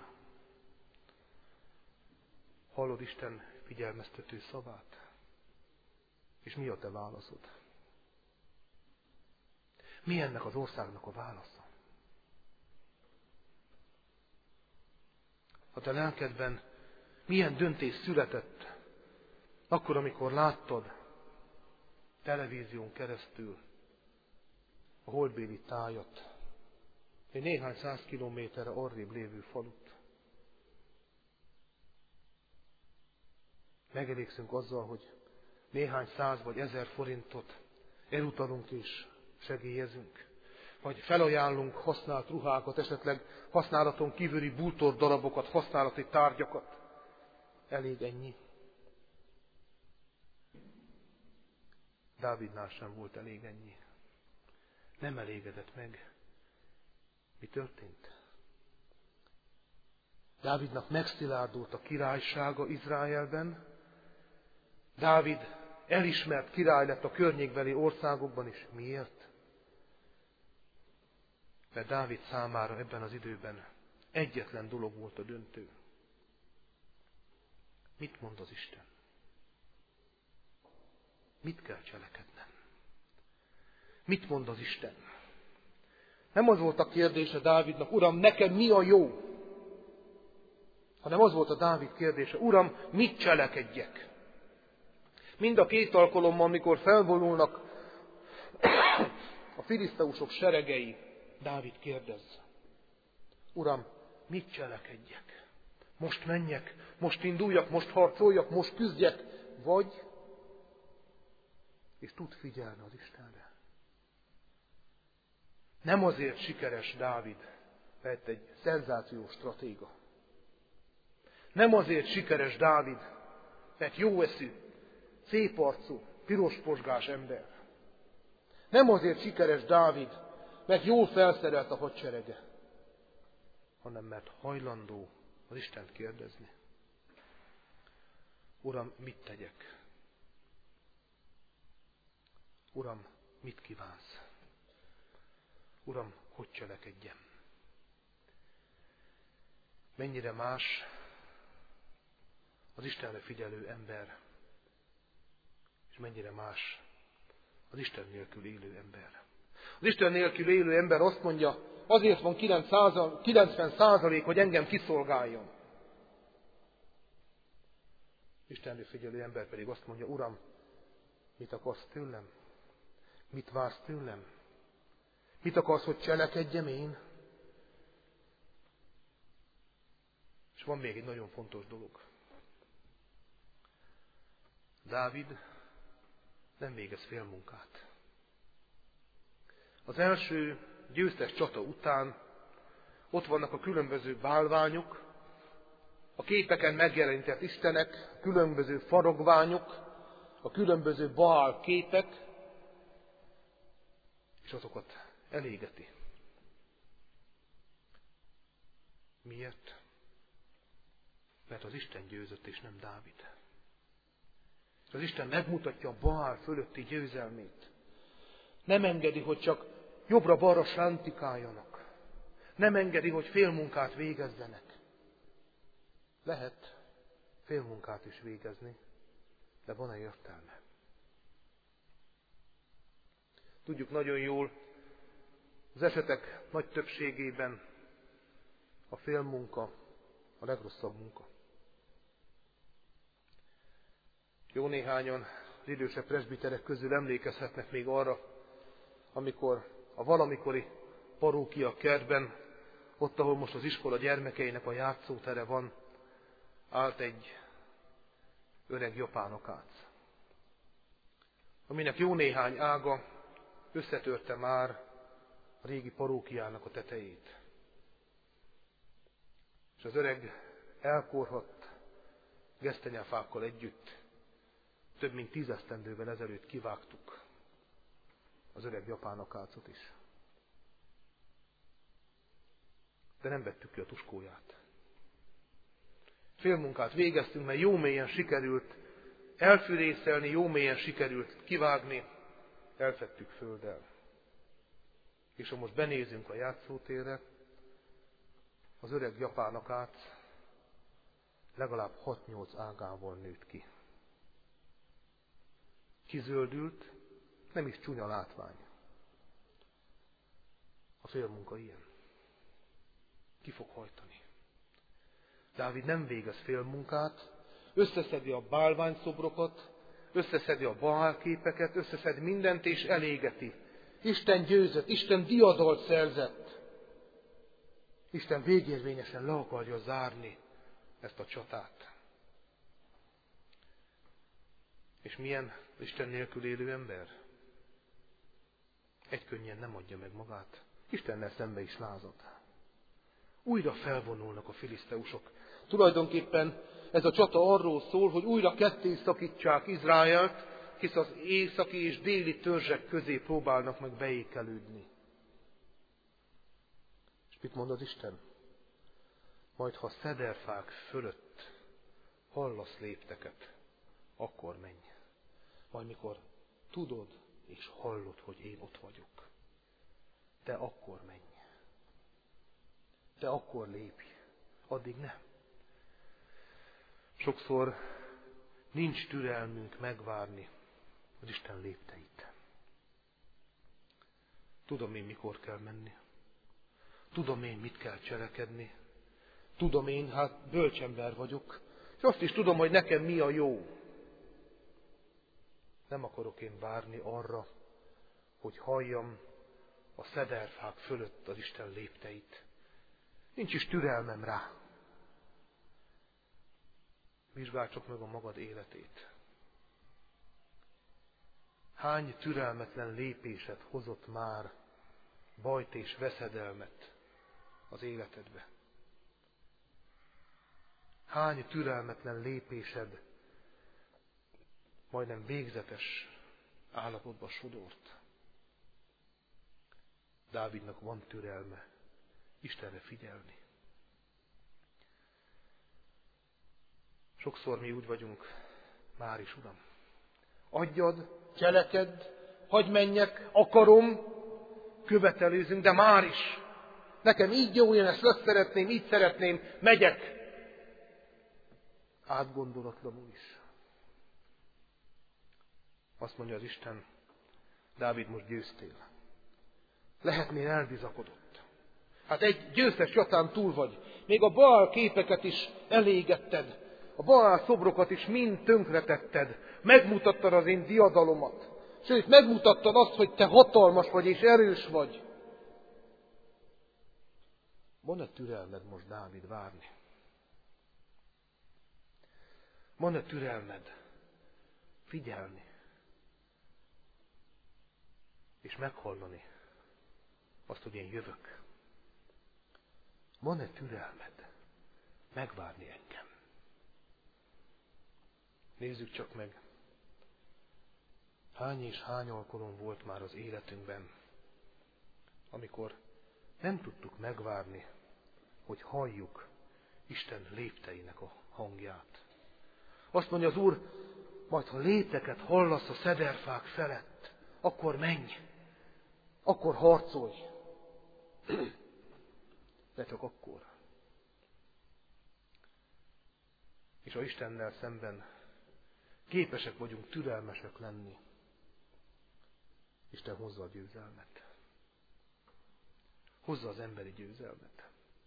Hallod Isten figyelmeztető szavát? És mi a te válaszod? Mi ennek az országnak a válasza? A te lelkedben milyen döntés született, akkor, amikor láttad televízión keresztül a holdbéli tájat, egy néhány száz kilométerre arrébb lévő falut. Megelégszünk azzal, hogy néhány száz vagy ezer forintot elutalunk és segélyezünk. Vagy felajánlunk használt ruhákat, esetleg használaton kívüli bútor darabokat, használati tárgyakat. Elég ennyi. Dávidnál sem volt elég ennyi. Nem elégedett meg. Mi történt? Dávidnak megszilárdult a királysága Izraelben. Dávid elismert király lett a környékbeli országokban is. Miért? Mert Dávid számára ebben az időben egyetlen dolog volt a döntő. Mit mond az Isten? Mit kell cselekednem? Mit mond az Isten? Nem az volt a kérdése Dávidnak, Uram, nekem mi a jó? Hanem az volt a Dávid kérdése, Uram, mit cselekedjek? Mind a két alkalommal, amikor felvonulnak a filiszteusok seregei, Dávid kérdez, Uram, mit cselekedjek? Most menjek, most induljak, most harcoljak, most küzdjek, vagy, és tud figyelni az Istenre. Nem azért sikeres Dávid, mert egy szenzációs stratéga. Nem azért sikeres Dávid, mert jóeszű, szép arcú, piros posgás ember. Nem azért sikeres Dávid, mert jól felszerelt a hadserege, hanem mert hajlandó az Istent kérdezni. Uram, mit tegyek? Uram, mit kívánsz? Uram, hogy cselekedjem? Mennyire más az Istenre figyelő ember, És mennyire más az Isten nélkül élő ember. Az Isten nélkül élő ember azt mondja, azért van kilencven százalék, hogy engem kiszolgáljon. Istenre figyelő ember pedig azt mondja, Uram, mit akarsz tőlem? Mit vársz tőlem? Mit akarsz, hogy cselekedjem én? És van még egy nagyon fontos dolog. Dávid nem végez félmunkát. Az első győztes csata után ott vannak a különböző bálványok, a képeken megjelenített istenek, különböző faragványok, a különböző Baál képek, és azokat elégeti. Miért? Mert az Isten győzött, és nem Dávid. Az Isten megmutatja a Baál fölötti győzelmét. Nem engedi, hogy csak jobbra-balra sántikáljanak. Nem engedi, hogy félmunkát végezzenek. Lehet félmunkát is végezni, de van-e értelme? Tudjuk nagyon jól, az esetek nagy többségében a félmunka a legrosszabb munka. Jó néhányan az idősebb presbiterek közül emlékezhetnek még arra, amikor a valamikori parókia kertben, ott, ahol most az iskola gyermekeinek a játszótere van, állt egy öreg japánokác, aminek jó néhány ága összetörte már a régi parókiának a tetejét. És az öreg elkorhadt gesztenyefákkal együtt több mint tízesztendővel ezelőtt kivágtuk az öreg japánokácot is. De nem vettük ki a tuskóját. Félmunkát végeztünk, mert jó mélyen sikerült elfűrészelni, jó mélyen sikerült kivágni, elfettük földdel. És ha most benézünk a játszótérre, az öreg japánokác legalább hat-nyolc ágával nőtt ki. Kizöldült, nem is csúnya látvány. A félmunka ilyen. Ki fog hajtani? Dávid nem végez félmunkát, összeszedi a bálványszobrokat, összeszedi a Baál képeket, összeszedi mindent és elégeti. Isten győzött, Isten diadalt szerzett. Isten végérvényesen le akarja zárni ezt a csatát. És milyen Isten nélkül élő ember? Egykönnyen nem adja meg magát. Istennel szembe is lázad. Újra felvonulnak a filiszteusok. Tulajdonképpen ez a csata arról szól, hogy újra ketté szakítsák Izraelt, hisz az északi és déli törzsek közé próbálnak meg beékelődni. És mit mond az Isten? Majd ha szederfák fölött hallasz lépteket, akkor menj. Majd mikor tudod és hallod, hogy én ott vagyok, te akkor menj. Te akkor lépj, addig nem. Sokszor nincs türelmünk megvárni az Isten lépteit. Tudom én, mikor kell menni. Tudom én, mit kell cselekedni. Tudom én, hát bölcsember vagyok, és azt is tudom, hogy nekem mi a jó. Nem akarok én várni arra, hogy halljam a szederfák fölött az Isten lépteit. Nincs is türelmem rá. Vizsgálj csak meg a magad életét. Hány türelmetlen lépésed hozott már bajt és veszedelmet az életedbe? Hány türelmetlen lépésed majdnem végzetes állapotba sodort? Dávidnak van türelme Istenre figyelni. Sokszor mi úgy vagyunk, már is, Uram, adjad, cselekedd, hadd menjek, akarom, követelőzünk, de már is. Nekem így jó, én ezt azt szeretném, így szeretném, megyek. Átgondolatlanul is. Azt mondja az Isten, Dávid, most győztél. Lehetnél elbizakodott. Hát egy győztes csatán túl vagy. Még a Baál képeket is elégetted. A Baál szobrokat is mind tönkretetted. Megmutattad az én diadalomat. Sőt, megmutattad azt, hogy te hatalmas vagy és erős vagy. Van-e türelmed most, Dávid, várni? Van-e türelmed figyelni? És meghallani azt, hogy én jövök? Van-e türelmed megvárni engem? Nézzük csak meg, hány és hány alkalom volt már az életünkben, amikor nem tudtuk megvárni, hogy halljuk Isten lépteinek a hangját. Azt mondja az Úr, majd ha lépteket hallasz a szederfák felett, akkor menj, akkor harcolj. De csak akkor. És ha Istennel szemben képesek vagyunk türelmesek lenni, Isten hozza a győzelmet. Hozza az emberi győzelmet.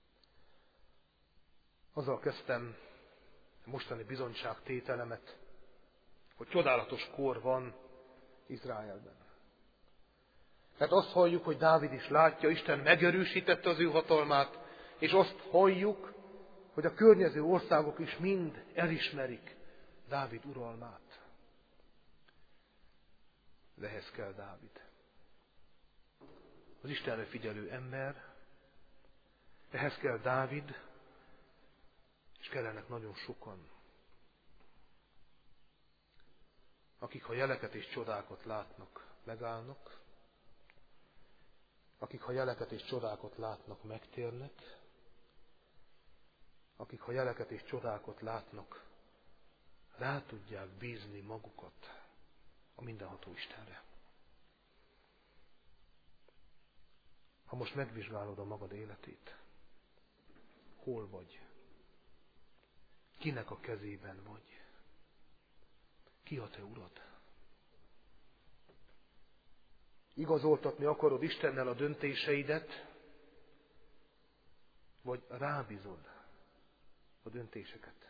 Azzal kezdtem mostani bizonyságtételemet, hogy csodálatos kor van Izraelben. Mert azt halljuk, hogy Dávid is látja, Isten megerősítette az ő hatalmát, és azt halljuk, hogy a környező országok is mind elismerik Dávid uralmát. De ehhez kell Dávid. Az Istenre figyelő ember, ehhez kell Dávid, és kellenek nagyon sokan, akik ha jeleket és csodákat látnak, megállnak, akik ha jeleket és csodákat látnak, megtérnek, akik ha jeleket és csodákat látnak, rá tudják bízni magukat a mindenható Istenre. Ha most megvizsgálod a magad életét, hol vagy? Kinek a kezében vagy? Ki a te urad? Igazoltatni akarod Istennel a döntéseidet, vagy rábízod a döntéseket?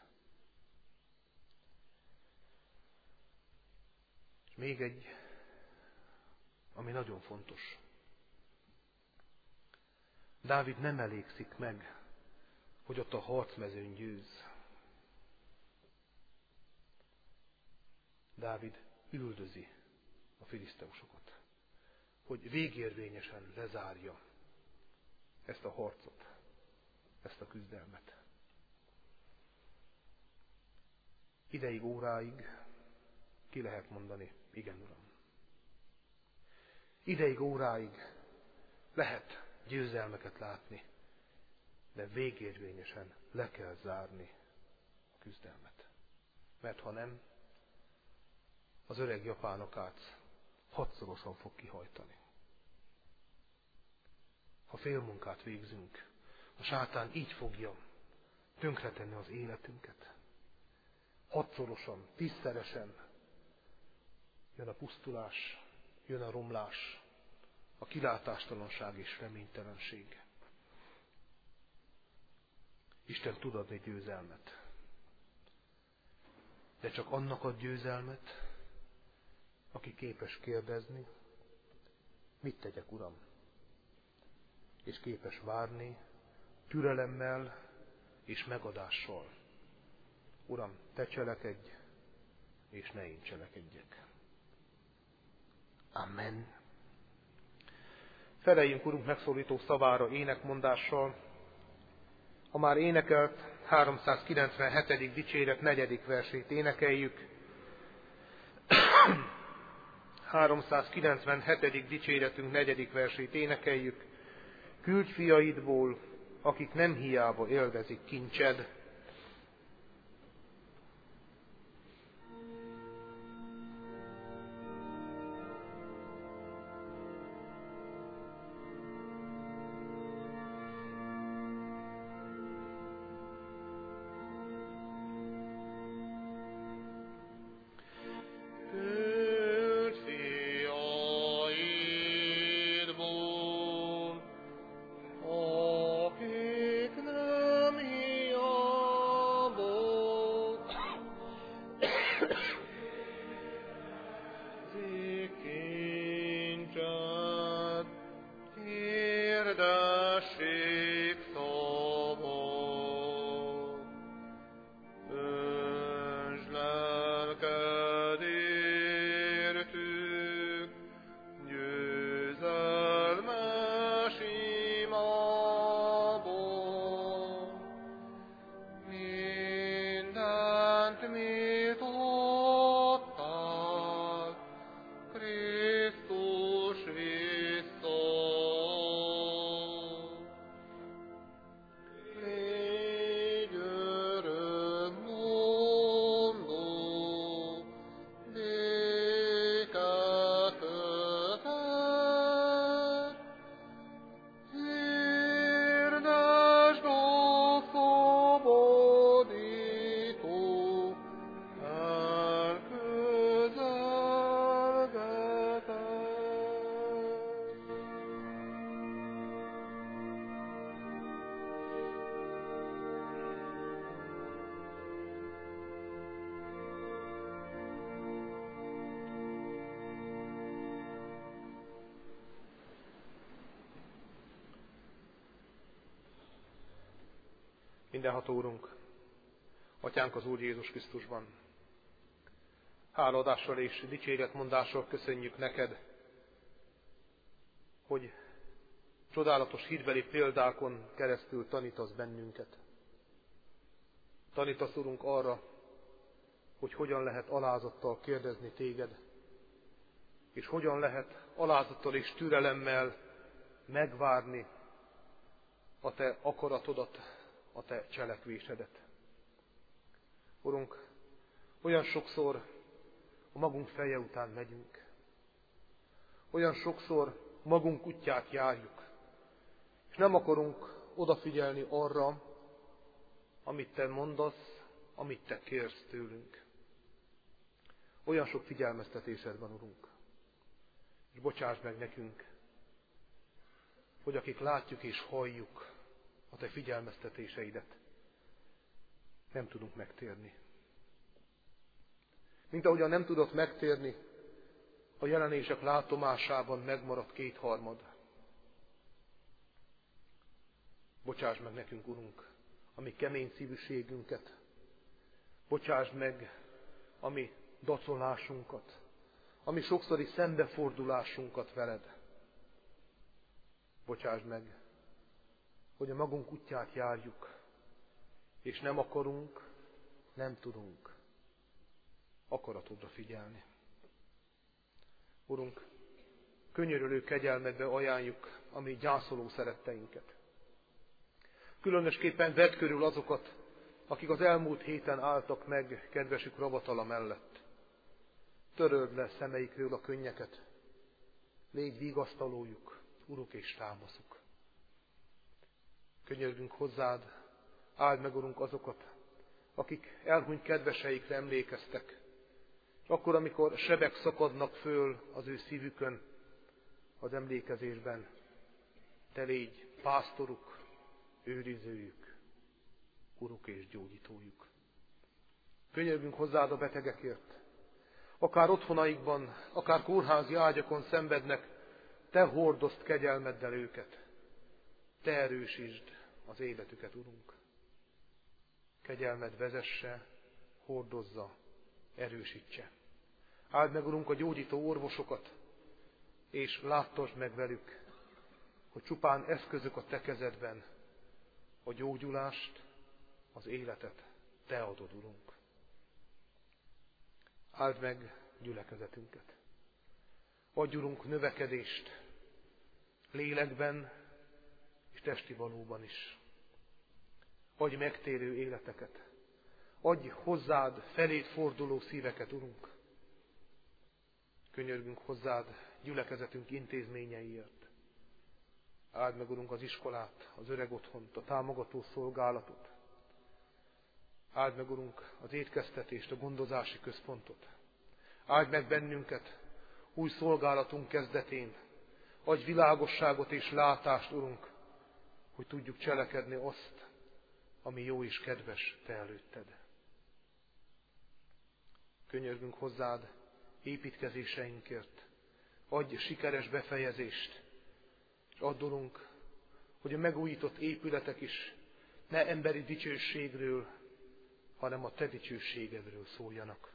És még egy, ami nagyon fontos. Dávid nem elégszik meg, hogy ott a harcmezőn győz. Dávid üldözi a filiszteusokat, hogy végérvényesen lezárja ezt a harcot, ezt a küzdelmet. Ideig, óráig ki lehet mondani, igen, Uram. Ideig, óráig lehet győzelmeket látni, de végérvényesen le kell zárni a küzdelmet. Mert ha nem, az öreg japánokát hatszorosan fog kihajtani. Ha félmunkát végzünk, a sátán így fogja tönkretenni az életünket. Hatszorosan, tízszeresen jön a pusztulás, jön a romlás, a kilátástalanság és reménytelenség. Isten tud adni győzelmet. De csak annak ad győzelmet, aki képes kérdezni, mit tegyek, Uram? És képes várni türelemmel és megadással. Uram, te cselekedj, és ne én cselekedjek. Amen. Feleljünk Urunk megszólító szavára énekmondással. A már énekelt háromszázkilencvenhetedik dicséret negyedik versét énekeljük. háromszázkilencvenhetedik dicséretünk negyedik versét énekeljük. Küldj fiaidból, akik nem hiába élvezik kincsed. Küldj dicsőség szabad. Önts lelked értük, győzelmes imádon. Mindent mit adtál, Krisztus vissza. Légy örömmondó, békát ötlet. Hirdesd a szabadító, elközelgetett. Mindenható Úrunk, Atyánk az Úr Jézus Krisztusban, hálaadással és dicséretmondással köszönjük neked, hogy csodálatos hídbeli példákon keresztül tanítasz bennünket. Tanítasz, Urunk, arra, hogy hogyan lehet alázattal kérdezni téged, és hogyan lehet alázattal és türelemmel megvárni a te akaratodat, a te cselekvésedet. Urunk, olyan sokszor a magunk feje után megyünk, olyan sokszor magunk útját járjuk, és nem akarunk odafigyelni arra, amit te mondasz, amit te kérsz tőlünk. Olyan sok figyelmeztetésed van, Urunk, és bocsáss meg nekünk, hogy akik látjuk és halljuk a te figyelmeztetéseidet, nem tudunk megtérni. Mint ahogyan nem tudott megtérni a jelenések látomásában megmaradt kétharmad. Bocsáss meg nekünk, Urunk, a mi kemény szívűségünket. Bocsáss meg a mi dacolásunkat, a mi sokszori szembefordulásunkat veled. Bocsáss meg, hogy a magunk útját járjuk, és nem akarunk, nem tudunk akaratodra figyelni. Urunk, könyörülő kegyelmedbe ajánljuk a mi gyászoló szeretteinket. Különösképpen vedd körül azokat, akik az elmúlt héten álltak meg kedvesük rabatala mellett. Töröld le szemeikről a könnyeket, légy vigasztalójuk, Uruk és támaszuk. Könyörgünk hozzád, áld meg, Urunk, azokat, akik elhunyt kedveseikre emlékeztek, és akkor, amikor sebek szakadnak föl az ő szívükön, az emlékezésben, te légy pásztoruk, őrizőjük, Uruk és gyógyítójuk. Könyörgünk hozzád a betegekért, akár otthonaikban, akár kórházi ágyakon szenvednek, te hordozd kegyelmeddel őket, te erősítsd az életüket, Urunk. Kegyelmed vezesse, hordozza, erősítse. Áld meg, Urunk, a gyógyító orvosokat, és láttasd meg velük, hogy csupán eszközök a te kezedben, a gyógyulást, az életet te adod, Urunk. Áld meg gyülekezetünket. Adj, Urunk, növekedést lélekben és testi valóban is. Adj megtérő életeket. Adj hozzád feléd forduló szíveket, Urunk. Könyörgünk hozzád gyülekezetünk intézményeiért. Áld meg, Urunk, az iskolát, az öreg otthont, a támogató szolgálatot. Áld meg, Urunk, az étkeztetést, a gondozási központot. Áld meg bennünket új szolgálatunk kezdetén. Adj világosságot és látást, Urunk, hogy tudjuk cselekedni azt, ami jó és kedves te előtted. Könyörgünk hozzád építkezéseinkért. Adj sikeres befejezést, és add, Urunk, hogy a megújított épületek is ne emberi dicsőségről, hanem a Te dicsőségedről szóljanak.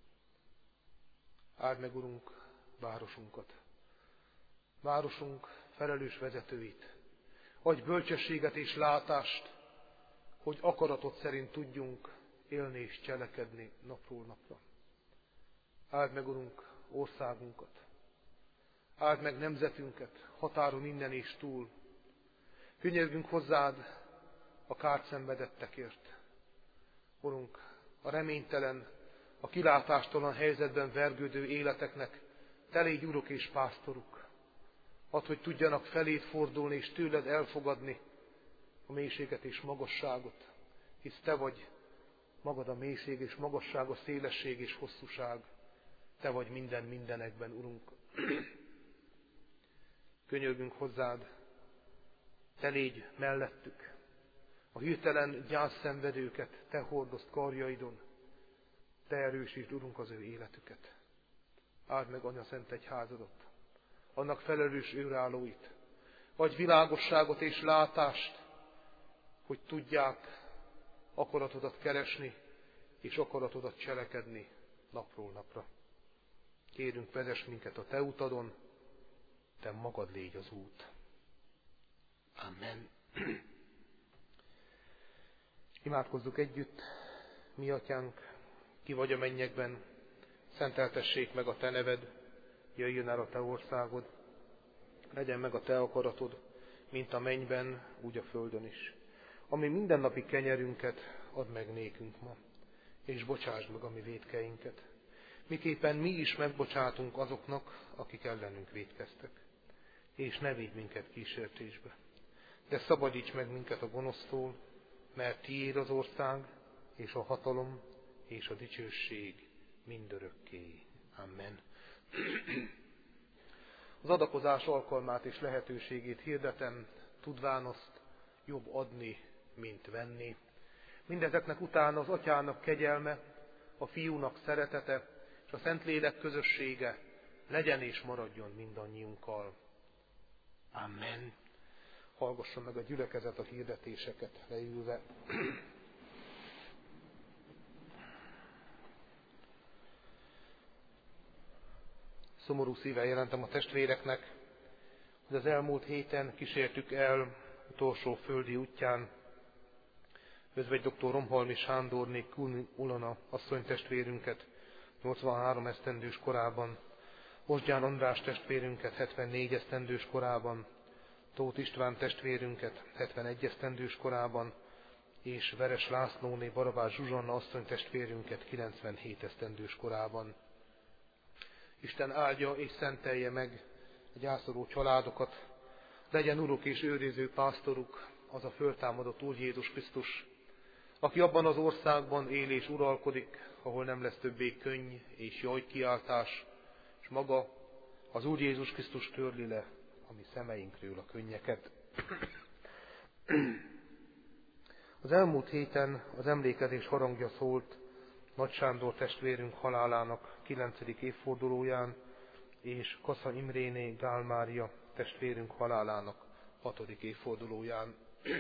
Áld meg, Urunk, városunkat, városunk felelős vezetőit. Adj bölcsességet és látást, hogy akaratod szerint tudjunk élni és cselekedni napról napra. Áld meg, Urunk, országunkat. Áld meg nemzetünket, határon innen és túl. Könyörgünk hozzád a kárt szenvedettekért. Urunk, a reménytelen, a kilátástalan helyzetben vergődő életeknek Te légy uruk és pásztoruk. Add, hogy tudjanak feléd fordulni és tőled elfogadni a mélységet és magasságot, hisz Te vagy magad a mélység és magasság, a szélesség és hosszúság. Te vagy minden mindenekben, Urunk. Könyörgünk hozzád, Te légy mellettük. A hirtelen gyászszenvedőket Te hordozd karjaidon, Te erősítsd, Urunk, az ő életüket. Áld meg Anya Szent Egyházadat, annak felelős őrállóit. Adj világosságot és látást, hogy tudják akaratodat keresni, és akaratodat cselekedni napról napra. Kérünk, vezess minket a Te utadon, Te magad légy az út. Amen. Imádkozzuk együtt, mi Atyánk, ki vagy a mennyekben, szenteltessék meg a Te neved, jöjjön el a Te országod, legyen meg a Te akaratod, mint a mennyben, úgy a földön is. Ami mindennapi kenyerünket add meg nékünk ma, és bocsásd meg a mi vétkeinket, miképpen mi is megbocsátunk azoknak, akik ellenünk vétkeztek. És ne védj minket kísértésbe, de szabadíts meg minket a gonosztól, mert Tiéd az ország, és a hatalom, és a dicsőség mindörökké. Amen. Az adakozás alkalmát és lehetőségét hirdetem, tudván azt jobb adni, mint venni. Mindezeknek utána az Atyának kegyelme, a Fiúnak szeretete, és a Szentlélek közössége legyen és maradjon mindannyiunkkal. Amen. Hallgasson meg a gyülekezet a hirdetéseket leülve. Szomorú szívvel jelentem a testvéreknek, hogy az elmúlt héten kísértük el utolsó földi útján özvegy doktor Romhalmi Sándorné Kun Ulana asszonytestvérünket nyolcvanhárom esztendős korában, Osgyán András testvérünket hetvennégy esztendős korában, Tóth István testvérünket hetvenegy esztendős korában, és Veres Lászlóné Barabás Zsuzsanna asszonytestvérünket kilencvenhét esztendős korában. Isten áldja és szentelje meg a gyászoló családokat, legyen uruk és őriző pásztoruk, az a föltámadott Úr Jézus Krisztus, aki abban az országban él és uralkodik, ahol nem lesz többé könny és jajkiáltás, és maga az Úr Jézus Krisztus törli le a mi szemeinkről a könnyeket. Az elmúlt héten az emlékezés harangja szólt Nagy Sándor testvérünk halálának kilencedik évfordulóján, és Kassa Imréné Gál Mária testvérünk halálának hatodik évfordulóján.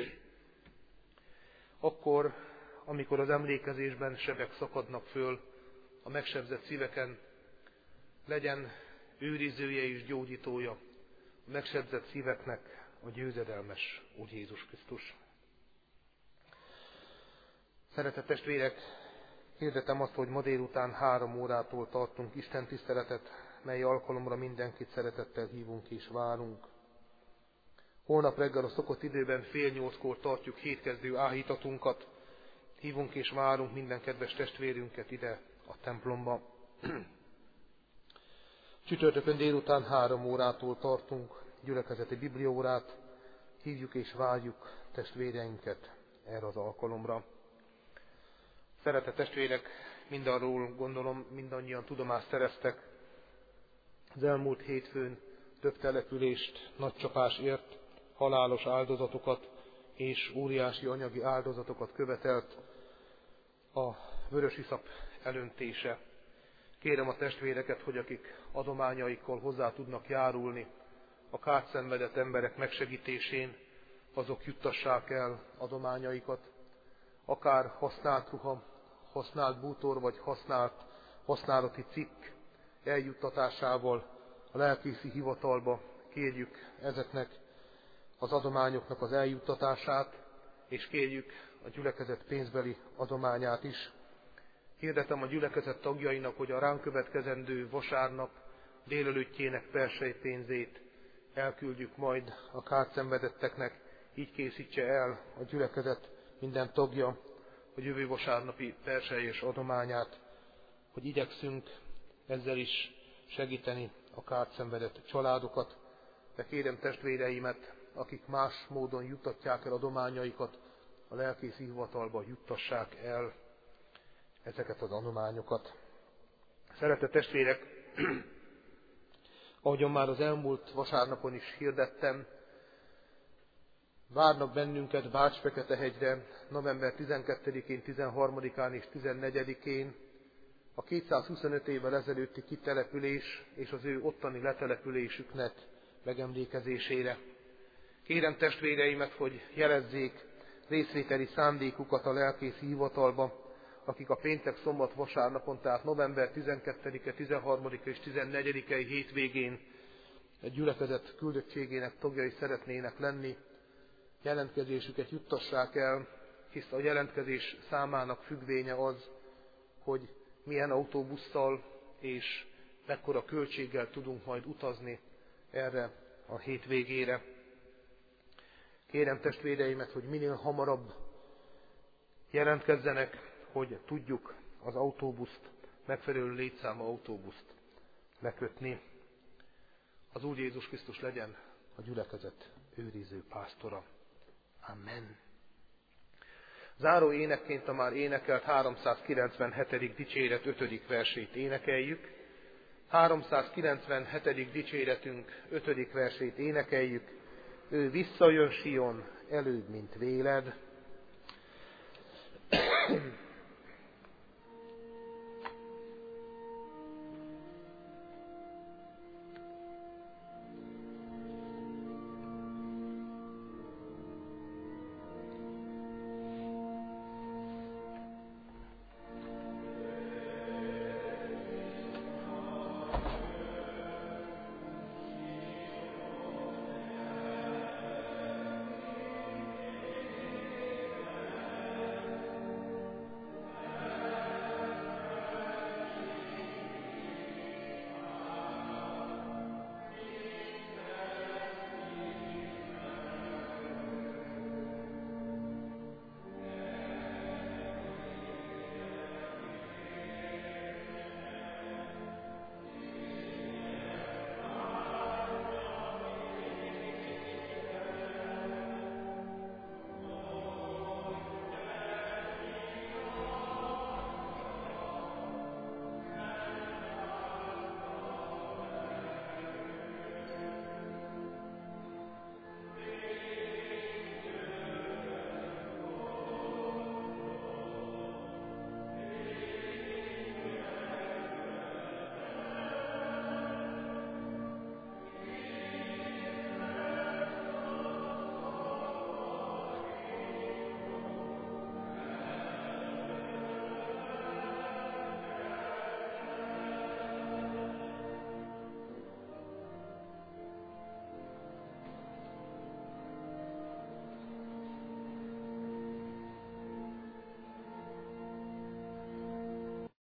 Akkor, amikor az emlékezésben sebek szakadnak föl a megsebzett szíveken, legyen őrizője és gyógyítója a megsebzett szíveknek a győzedelmes Úr Jézus Krisztus. Szeretett testvérek, hirdetem azt, hogy ma délután három órától tartunk Isten tiszteletet, mely alkalomra mindenkit szeretettel hívunk és várunk. Holnap reggel a szokott időben fél nyolckor tartjuk hétkezdő áhítatunkat, hívunk és várunk minden kedves testvérünket ide a templomba. Csütörtökön délután három órától tartunk gyülekezeti bibliaórát, hívjuk és várjuk testvéreinket erre az alkalomra. Szeretett testvérek, mindarról gondolom mindannyian tudomást szereztek. Az elmúlt hétfőn több települést nagy csapás ért, halálos áldozatokat és óriási anyagi áldozatokat követelt a vörösiszap elöntése. Kérem a testvéreket, hogy akik adományaikkal hozzá tudnak járulni a kárt szenvedett emberek megsegítésén, azok juttassák el adományaikat, akár használt ruha, használt bútor vagy használt használati cikk eljuttatásával a lelkészi hivatalba kérjük ezeknek az adományoknak az eljuttatását, és kérjük a gyülekezet pénzbeli adományát is. Hirdetem a gyülekezet tagjainak, hogy a ránk következendő vasárnap délelőttjének persejpénzét elküldjük majd a kárt szenvedetteknek, így készítse el a gyülekezet minden tagja a jövő vasárnapi perselyes adományát, hogy igyekszünk ezzel is segíteni a kárt szenvedett családokat, de kérem testvéreimet, akik más módon juttatják el adományaikat, a lelkészi hivatalba juttassák el ezeket az adományokat. Szeretett testvérek, ahogyan már az elmúlt vasárnapon is hirdettem, várnak bennünket Bács-Feketehegyre november tizenkettedikén, tizenharmadikán és tizennegyedikén a kétszázhuszonöt évvel ezelőtti kitelepülés és az ő ottani letelepülésüknek megemlékezésére. Kérem testvéreimet, hogy jelezzék részvételi szándékukat a lelkészi hivatalba, akik a péntek, szombat, vasárnapon, tehát november tizenkettedike, tizenharmadika és tizennegyedikei hétvégén egy gyülekezet küldöttségének tagjai szeretnének lenni. Jelentkezésüket juttassák el, hisz a jelentkezés számának függvénye az, hogy milyen autóbusszal és mekkora költséggel tudunk majd utazni erre a hétvégére. Kérem testvéreimet, hogy minél hamarabb jelentkezzenek, hogy tudjuk az autóbuszt, megfelelő létszámú autóbuszt lekötni. Az Úr Jézus Krisztus legyen a gyülekezet őriző pásztora. Amen. Záró énekként a már énekelt háromszázkilencvenhetedik dicséret ötödik versét énekeljük. háromszázkilencvenhetedik dicséretünk ötödik versét énekeljük. Ő visszajön Sion, előbb, mint véled.